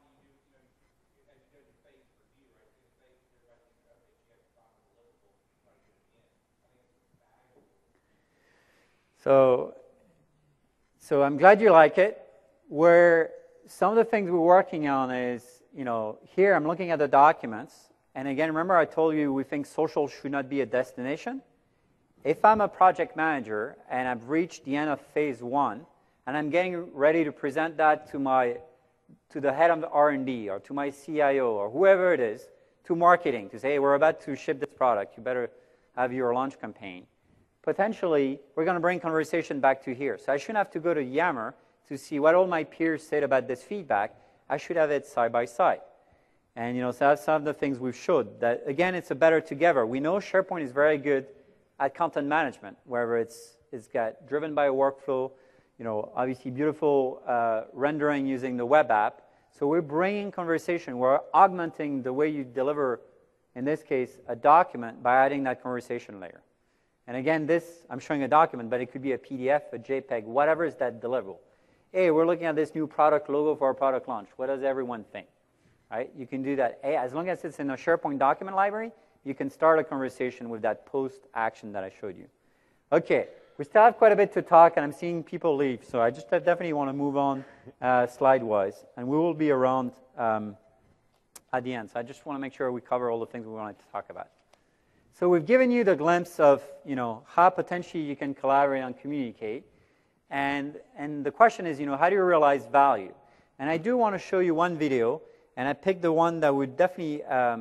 So I'm glad you like it. Some of the things we're working on is, here I'm looking at the documents. And again, remember I told you we think social should not be a destination? If I'm a project manager and I've reached the end of phase 1, and I'm getting ready to present that to the head of the R&D or to my CIO or whoever it is, to marketing, to say, hey, we're about to ship this product. You better have your launch campaign. Potentially, we're going to bring conversation back to here. So I shouldn't have to go to Yammer to see what all my peers said about this feedback. I should have it side by side. And so that's some of the things we've showed. That again, it's a better together. We know SharePoint is very good at content management, wherever it's got driven by a workflow, obviously beautiful rendering using the web app. So we're bringing conversation. We're augmenting the way you deliver, in this case, a document by adding that conversation layer. And again, I'm showing a document, but it could be a PDF, a JPEG, whatever is that deliverable. Hey, we're looking at this new product logo for our product launch. What does everyone think? Right? You can do that. Hey, as long as it's in a SharePoint document library, you can start a conversation with that post action that I showed you. Okay, we still have quite a bit to talk, and I'm seeing people leave. So I definitely want to move on slide-wise. And we will be around at the end. So I just want to make sure we cover all the things we wanted to talk about. So we've given you the glimpse of how potentially you can collaborate and communicate. And the question is, how do you realize value? And I do want to show you one video, and I picked the one that would definitely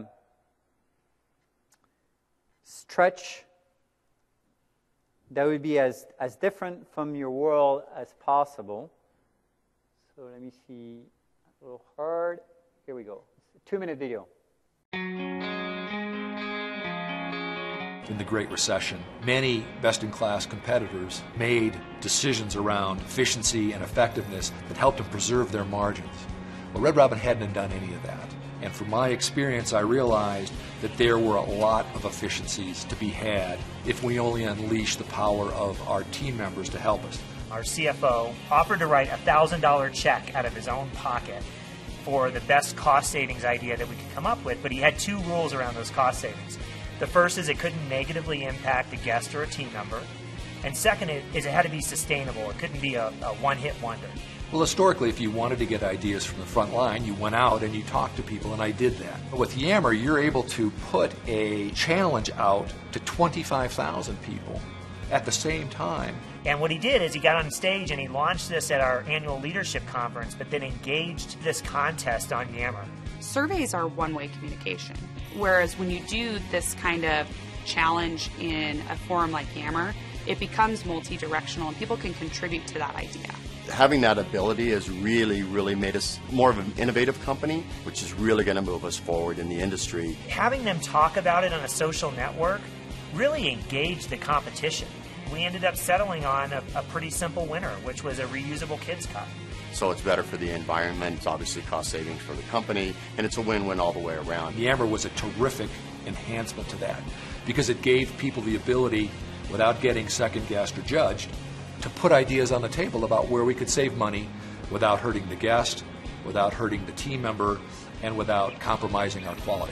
stretch, that would be as different from your world as possible. So let me see, a little hard. Here we go. It's a 2-minute video. in the Great Recession, many best-in-class competitors made decisions around efficiency and effectiveness that helped them preserve their margins. Well, Red Robin hadn't done any of that. And from my experience, I realized that there were a lot of efficiencies to be had if we only unleashed the power of our team members to help us. Our CFO offered to write a $1,000 check out of his own pocket for the best cost savings idea that we could come up with, but he had two rules around those cost savings. The first is it couldn't negatively impact a guest or a team member, and second is it had to be sustainable. It couldn't be a one-hit wonder. Well, historically, if you wanted to get ideas from the front line, you went out and you talked to people, and I did that. But with Yammer, you're able to put a challenge out to 25,000 people at the same time. And what he did is he got on stage and he launched this at our annual leadership conference, but then engaged this contest on Yammer. Surveys are one-way communication, whereas when you do this kind of challenge in a forum like Yammer, it becomes multi-directional and people can contribute to that idea. Having that ability has really made us more of an innovative company, which is really going to move us forward in the industry. Having them talk about it on a social network really engaged the competition. We ended up settling on a pretty simple winner, which was a reusable kids cup. So it's better for the environment, it's obviously cost savings for the company, and it's a win-win all the way around. Yammer was a terrific enhancement to that because it gave people the ability, without getting second-guessed or judged, to put ideas on the table about where we could save money without hurting the guest, without hurting the team member, and without compromising our quality.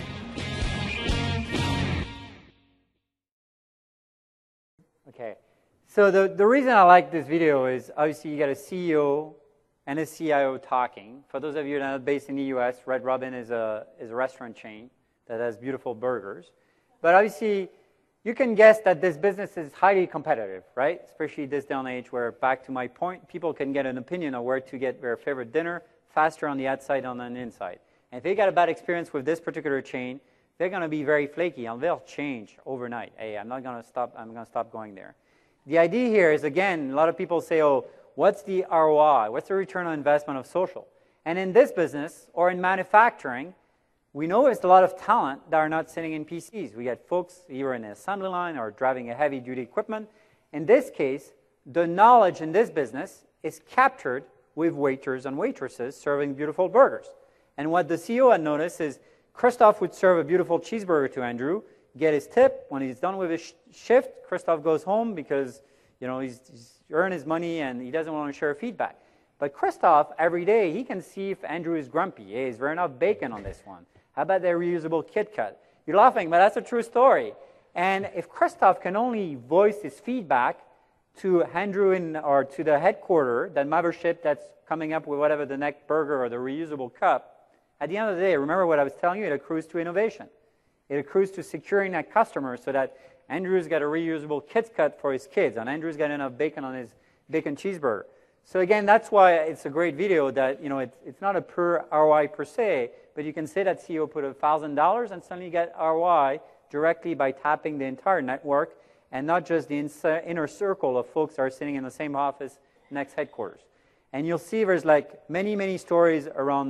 Okay, so the reason I like this video is obviously you got a CEO and a CIO talking. For those of you that are based in the US, Red Robin is a restaurant chain that has beautiful burgers. But obviously, you can guess that this business is highly competitive, right? Especially this day and age where, back to my point, people can get an opinion of where to get their favorite dinner faster on the outside than on the inside. And if they got a bad experience with this particular chain, they're going to be very flaky and they'll change overnight. Hey, I'm going to stop going there. The idea here is, again, a lot of people say, oh, what's the ROI? What's the return on investment of social? And in this business or in manufacturing, we know there's a lot of talent that are not sitting in PCs. We got folks either in the assembly line or driving a heavy-duty equipment. In this case, the knowledge in this business is captured with waiters and waitresses serving beautiful burgers. And what the CEO had noticed is Christoph would serve a beautiful cheeseburger to Andrew, get his tip. When he's done with his shift, Christoph goes home because he's earned his money and he doesn't want to share feedback. But Christoph, every day, he can see if Andrew is grumpy. Hey, is there enough bacon on this one? How about their reusable Kit Kat? You're laughing, but that's a true story. And if Christoph can only voice his feedback to Andrew or to the headquarters, that mothership that's coming up with whatever the next burger or the reusable cup, at the end of the day, remember what I was telling you, it accrues to innovation. It accrues to securing that customer so that Andrew's got a reusable Kit Kat for his kids, and Andrew's got enough bacon on his bacon cheeseburger. So again, that's why it's a great video that, it's not a pure ROI per se, but you can say that CEO put $1,000 and suddenly get ROI directly by tapping the entire network and not just the inner circle of folks that are sitting in the same office next headquarters. And you'll see there's like many stories around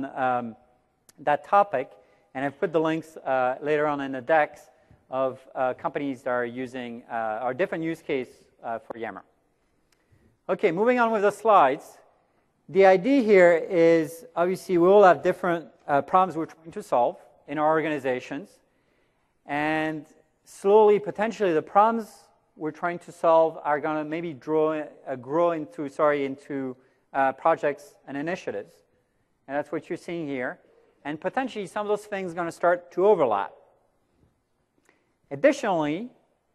that topic, and I've put the links later on in the decks of companies that are using our different use case for Yammer. Okay, moving on with the slides. The idea here is, obviously, we all have different problems we're trying to solve in our organizations. And slowly, potentially, the problems we're trying to solve are going to maybe grow into projects and initiatives. And that's what you're seeing here. And potentially, some of those things are going to start to overlap. Additionally,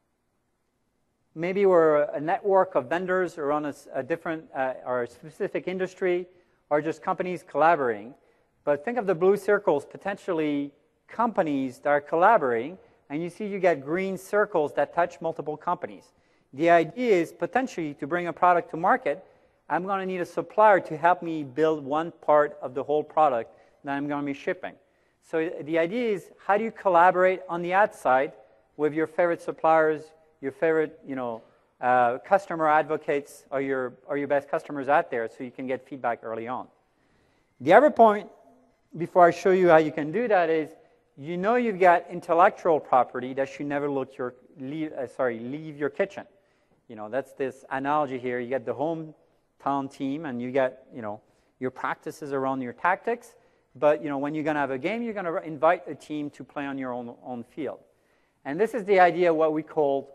maybe we're a network of vendors around a different or a specific industry, or just companies collaborating. But think of the blue circles, potentially companies that are collaborating, and you see you get green circles that touch multiple companies. The idea is potentially to bring a product to market, I'm going to need a supplier to help me build one part of the whole product that I'm going to be shipping. So the idea is, how do you collaborate on the outside with your favorite suppliers, your favorite, customer advocates, or your best customers out there, so you can get feedback early on. The other point, before I show you how you can do that, is you know you've got intellectual property that should never leave your kitchen. You know, that's this analogy here. You got the hometown team, and you got, you know, your practices around your tactics. But, you know, when you're going to have a game, you're going to invite a team to play on your own field. And this is the idea of what we call,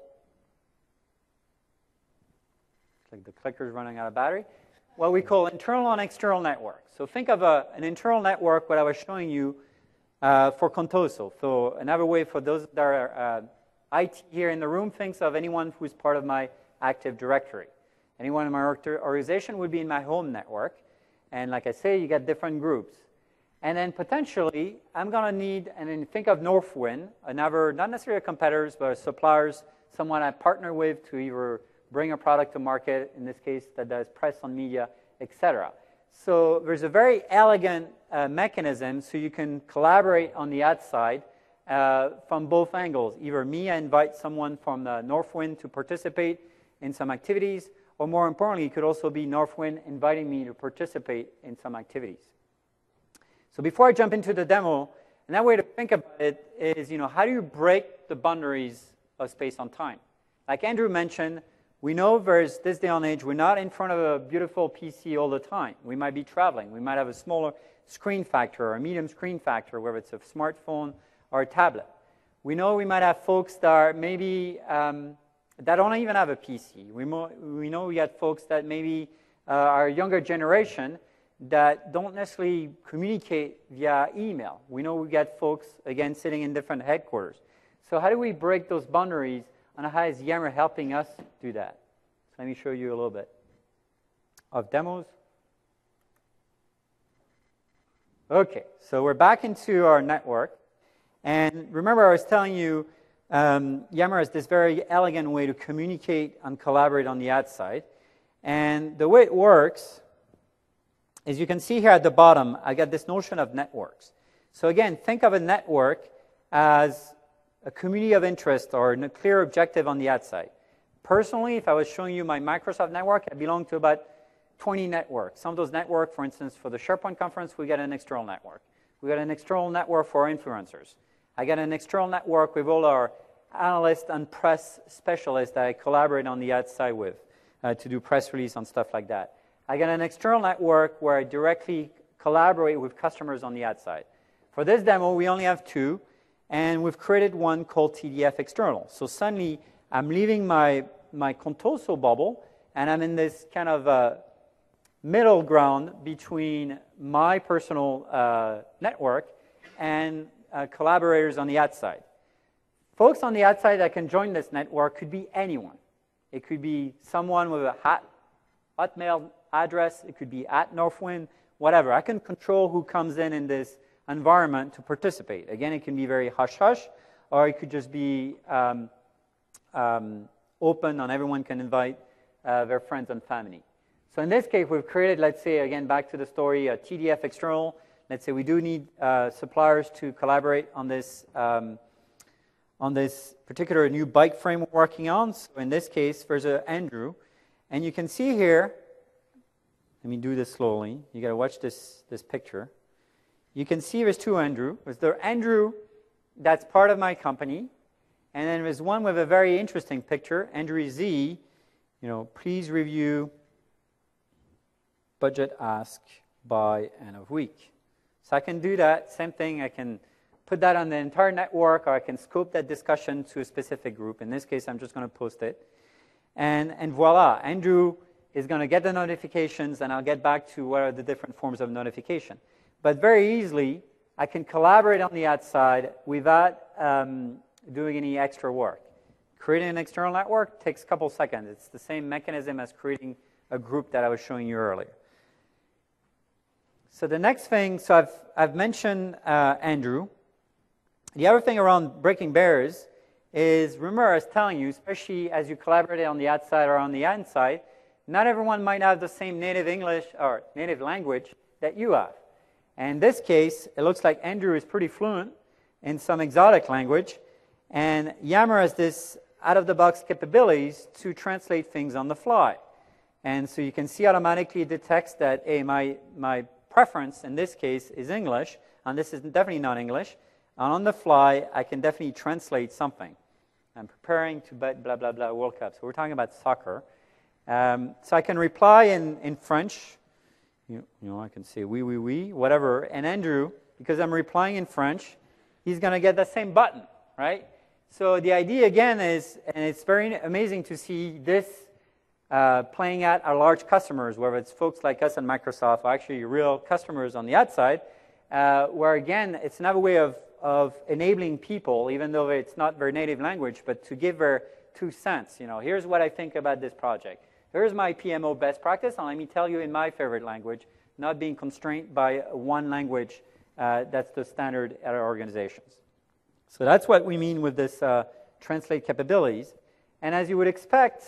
like the clicker's running out of battery, what we call internal and external networks. So think of an internal network, what I was showing you for Contoso. So another way for those that are IT here in the room thinks of anyone who's part of my Active Directory. Anyone in my organization would be in my home network. And like I say, you get different groups. And then potentially, I'm going to need, and then think of Northwind, another, not necessarily competitors, but suppliers, someone I partner with to either bring a product to market, in this case, that does press on media, etc. So there's a very elegant mechanism so you can collaborate on the ad side from both angles. Either me, I invite someone from the Northwind to participate in some activities, or more importantly, it could also be Northwind inviting me to participate in some activities. So before I jump into the demo, another way to think about it is, you know, how do you break the boundaries of space and time? Like Andrew mentioned, we know there's this day and age, we're not in front of a beautiful PC all the time. We might be traveling. We might have a smaller screen factor or a medium screen factor, whether it's a smartphone or a tablet. We know we might have folks that are maybe that don't even have a PC. We know we got folks that maybe are a younger generation that don't necessarily communicate via email. We know we got folks, again, sitting in different headquarters. So how do we break those boundaries, and how is Yammer helping us do that? So let me show you a little bit of demos. Okay, so we're back into our network. And remember I was telling you Yammer is this very elegant way to communicate and collaborate on the ad side. And the way it works is, you can see here at the bottom, I got this notion of networks. So again, think of a network as a community of interest or a clear objective on the ad side. Personally, if I was showing you my Microsoft network, I belong to about 20 networks. Some of those networks, for instance, for the SharePoint conference, we got an external network. We got an external network for influencers. I got an external network with all our analysts and press specialists that I collaborate on the ad side with to do press release and stuff like that. I got an external network where I directly collaborate with customers on the ad side. For this demo, we only have two, and we've created one called TDF External. So suddenly, I'm leaving my Contoso bubble, and I'm in this kind of middle ground between my personal network and collaborators on the ad side. Folks on the ad side that can join this network could be anyone. It could be someone with a Hotmail address. It could be at Northwind, whatever. I can control who comes in this environment to participate. Again, it can be very hush-hush, or it could just be open and everyone can invite their friends and family. So in this case, we've created, let's say, again, back to the story, a TDF External. Let's say we do need suppliers to collaborate on this particular new bike frame we're working on. So in this case, there's Andrew. And you can see here, let me do this slowly. You got to watch this picture. You can see there's two Andrew. There's the Andrew that's part of my company. And then there's one with a very interesting picture, Andrew Z. You know, please review budget ask by end of week. So I can do that. Same thing. I can put that on the entire network, or I can scope that discussion to a specific group. In this case, I'm just going to post it. And voila, Andrew is going to get the notifications, and I'll get back to what are the different forms of notification. But very easily, I can collaborate on the ad side without doing any extra work. Creating an external network takes a couple seconds. It's the same mechanism as creating a group that I was showing you earlier. So the next thing, so I've mentioned Andrew. The other thing around breaking barriers is, remember I was telling you, especially as you collaborate on the ad side or on the ad side, not everyone might have the same native English or native language that you have. And in this case, it looks like Andrew is pretty fluent in some exotic language, and Yammer has this out-of-the-box capabilities to translate things on the fly. And so you can see automatically it detects that, hey, my preference in this case is English, and this is definitely not English. And on the fly, I can definitely translate something. I'm preparing to bet blah, blah, blah World Cup. So we're talking about soccer. So I can reply in French. You know, I can say oui, whatever. And Andrew, because I'm replying in French, he's going to get the same button, right? So the idea, again, is, and it's very amazing to see this playing at our large customers, whether it's folks like us and Microsoft, or actually real customers on the outside, where, again, it's another way of enabling people, even though it's not their native language, but to give their 2 cents. You know, here's what I think about this project. Here's my PMO best practice, and let me tell you in my favorite language, not being constrained by one language that's the standard at our organizations. So that's what we mean with this translate capabilities. And as you would expect,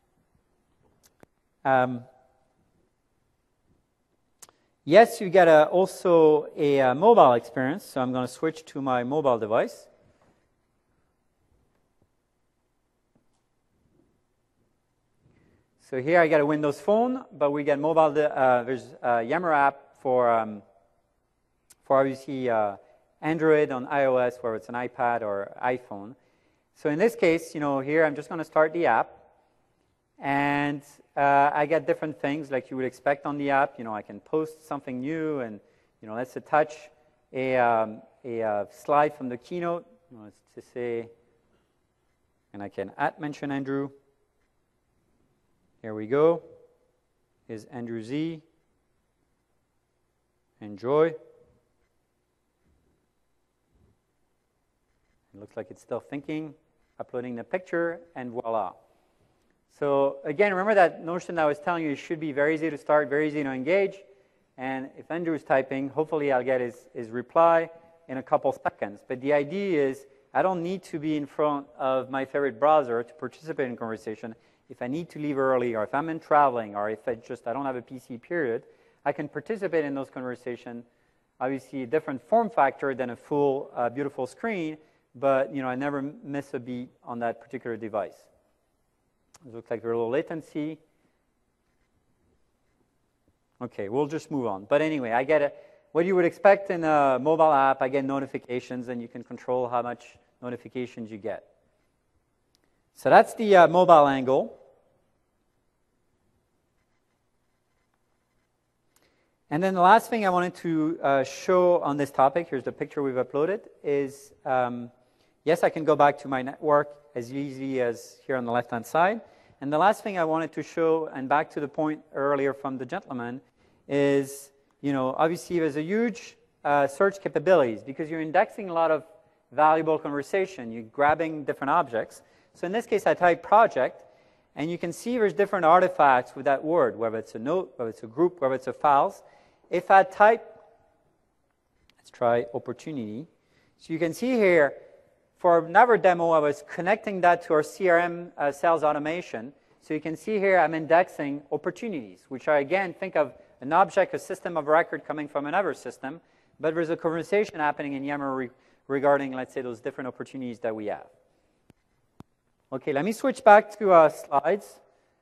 yes, you get also a mobile experience. So I'm going to switch to my mobile device. So here I got a Windows phone, but we get mobile. There's a Yammer app for obviously Android on iOS, whether it's an iPad or iPhone. So in this case, you know, here I'm just going to start the app, and I get different things like you would expect on the app. You know, I can post something new, and you know, let's attach a slide from the keynote. You know, let's just say, and I can mention Andrew. Here we go. Here's Andrew Z. Enjoy. It looks like it's still thinking, uploading the picture, and voila. So again, remember that notion that I was telling you, it should be very easy to start, very easy to engage. And if Andrew is typing, hopefully I'll get his reply in a couple seconds. But the idea is I don't need to be in front of my favorite browser to participate in conversation. If I need to leave early, or if I'm in traveling, or if I don't have a PC, period, I can participate in those conversations. Obviously, a different form factor than a full, beautiful screen, but you know, I never miss a beat on that particular device. It looks like there's a little latency. Okay, we'll just move on. But anyway, I get what you would expect in a mobile app. I get notifications, and you can control how much notifications you get. So that's the mobile angle. And then the last thing I wanted to show on this topic, here's the picture we've uploaded, is yes, I can go back to my network as easy as here on the left-hand side. And the last thing I wanted to show, and back to the point earlier from the gentleman, is, you know, obviously there's a huge search capabilities because you're indexing a lot of valuable conversation. You're grabbing different objects. So in this case, I type project, and you can see there's different artifacts with that word, whether it's a note, whether it's a group, whether it's a files. If I type, let's try opportunity. So you can see here, for another demo, I was connecting that to our CRM sales automation. So you can see here I'm indexing opportunities, which are, again, think of an object, a system of record coming from another system, but there's a conversation happening in Yammer regarding, let's say, those different opportunities that we have. Okay, let me switch back to slides.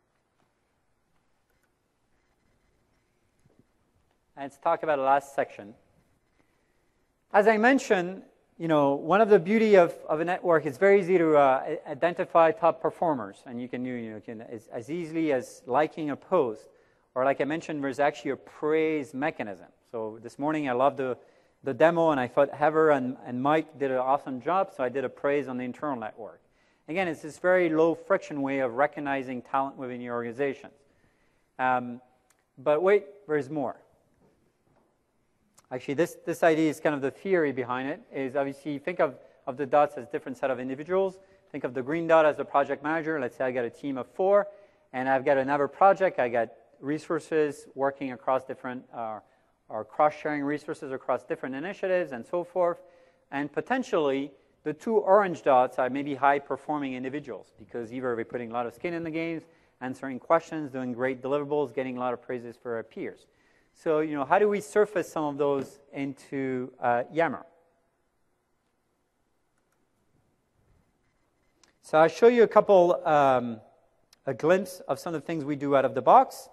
Let's talk about the last section. As I mentioned, you know, one of the beauty of a network is very easy to identify top performers, and you can as easily as liking a post, or like I mentioned, there's actually a praise mechanism. So this morning I loved the demo, and I thought Heather and Mike did an awesome job, so I did a praise on the internal network. Again, it's this very low friction way of recognizing talent within your organizations. But wait, there's more. Actually, this idea is kind of the theory behind it, is obviously think of the dots as different set of individuals. Think of the green dot as the project manager. Let's say I got a team of 4, and I've got another project. I got resources working across different, or cross-sharing resources across different initiatives and so forth. And potentially, the 2 orange dots are maybe high-performing individuals because either they're putting a lot of skin in the games, answering questions, doing great deliverables, getting a lot of praises for our peers. So, you know, how do we surface some of those into Yammer? So I'll show you a couple, a glimpse of some of the things we do out of the box.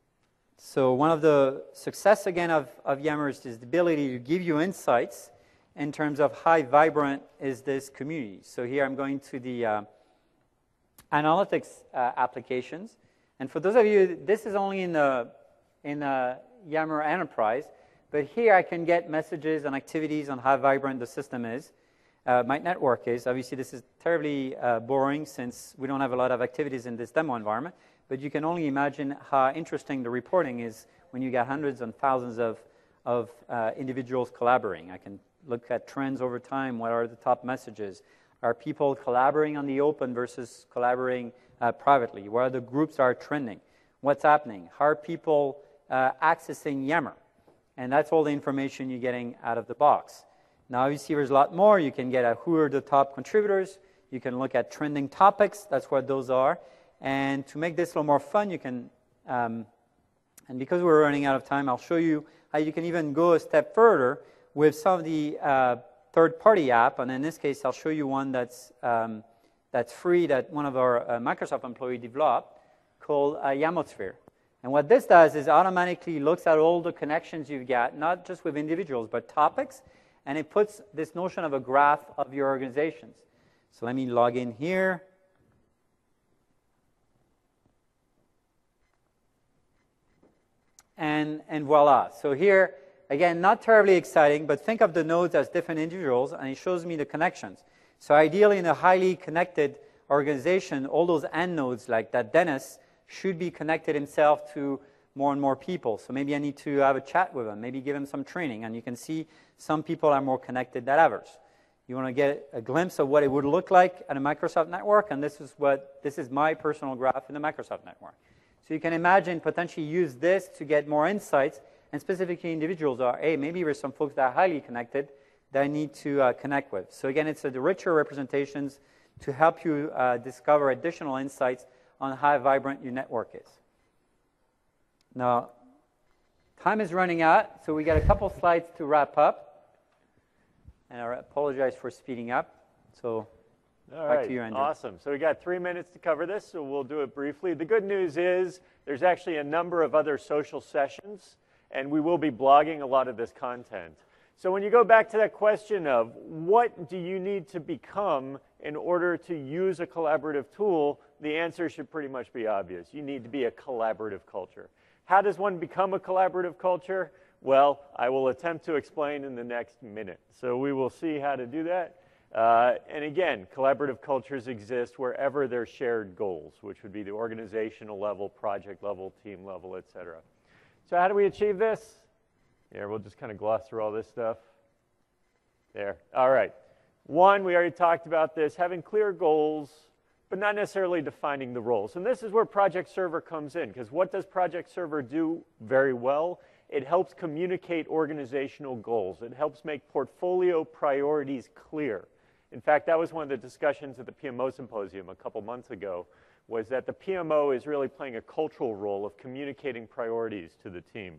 So one of the success, again, of Yammer is the ability to give you insights. in terms of how vibrant is this community. So here I'm going to the analytics applications. And for those of you, this is only in Yammer Enterprise, but here I can get messages and activities on how vibrant the system is, my network is. Obviously, this is terribly boring since we don't have a lot of activities in this demo environment, but you can only imagine how interesting the reporting is when you get hundreds and thousands of individuals collaborating. I can look at trends over time. What are the top messages? Are people collaborating on the open versus collaborating privately? What are the groups that are trending? What's happening? How are people accessing Yammer? And that's all the information you're getting out of the box. Now, obviously, there's a lot more. You can get at who are the top contributors. You can look at trending topics. That's what those are. And to make this a little more fun, you can, and because we're running out of time, I'll show you how you can even go a step further with some of the third-party app. And in this case, I'll show you one that's free that one of our Microsoft employees developed called Yamosphere. And what this does is automatically looks at all the connections you've got, not just with individuals, but topics, and it puts this notion of a graph of your organizations. So let me log in here. And voila. So here, again, not terribly exciting, but think of the nodes as different individuals, and it shows me the connections. So ideally, in a highly connected organization, all those end nodes like that Dennis should be connected himself to more and more people. So maybe I need to have a chat with him, maybe give him some training. And you can see some people are more connected than others. You want to get a glimpse of what it would look like at a Microsoft network, and this is my personal graph in the Microsoft network. So you can imagine potentially use this to get more insights, and specifically individuals are, hey, maybe there's some folks that are highly connected that I need to connect with. So again, it's the richer representations to help you discover additional insights on how vibrant your network is. Now, time is running out, so we got a couple slides to wrap up. And I apologize for speeding up. So all back right, to you, Andrew. awesome. So we got 3 minutes to cover this, so we'll do it briefly. The good news is there's actually a number of other social sessions, and we will be blogging a lot of this content. So when you go back to that question of what do you need to become in order to use a collaborative tool, the answer should pretty much be obvious. You need to be a collaborative culture. How does one become a collaborative culture? Well, I will attempt to explain in the next minute. So we will see how to do that. And again, collaborative cultures exist wherever there's shared goals, which would be the organizational level, project level, team level, et cetera. So how do we achieve this? Here, we'll just kind of gloss through all this stuff. There. All right. One, we already talked about this, having clear goals, but not necessarily defining the roles. And this is where Project Server comes in, because what does Project Server do very well? It helps communicate organizational goals. It helps make portfolio priorities clear. In fact, that was one of the discussions at the PMO Symposium a couple months ago, was that the PMO is really playing a cultural role of communicating priorities to the team.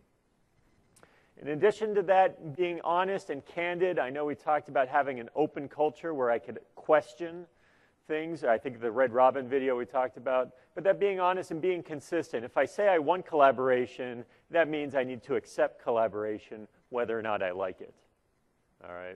In addition to that, being honest and candid, I know we talked about having an open culture where I could question things. I think the Red Robin video we talked about. But that being honest and being consistent. If I say I want collaboration, that means I need to accept collaboration whether or not I like it. All right.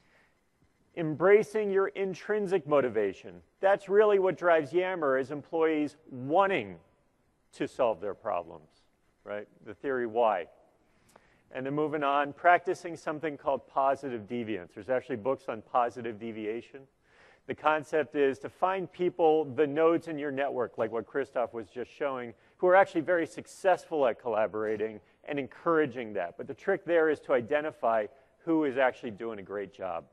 Embracing your intrinsic motivation. That's really what drives Yammer, is employees wanting to solve their problems, right? The theory why. And then moving on, practicing something called positive deviance. There's actually books on positive deviation. The concept is to find people, the nodes in your network, like what Christoph was just showing, who are actually very successful at collaborating and encouraging that. But the trick there is to identify who is actually doing a great job.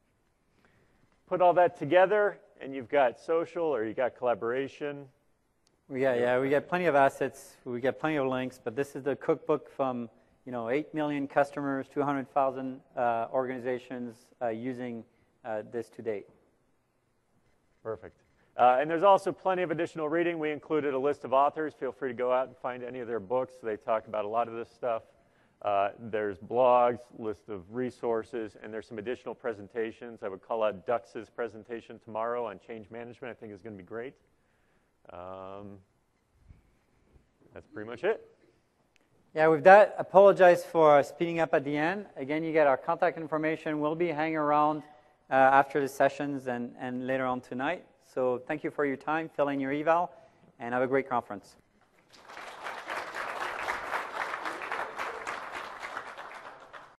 Put all that together, and you've got social, or you've got collaboration. We got plenty of assets. We got plenty of links, but this is the cookbook from 8 million customers, 200,000 organizations using this to date. Perfect. And there's also plenty of additional reading. We included a list of authors. Feel free to go out and find any of their books. They talk about a lot of this stuff. There's blogs, list of resources, and there's some additional presentations. I would call out Dux's presentation tomorrow on change management. I think is going to be great. That's pretty much it. Yeah, with that, apologize for speeding up at the end. Again, you get our contact information. We'll be hanging around after the sessions and later on tonight. So thank you for your time, fill in your eval, and have a great conference.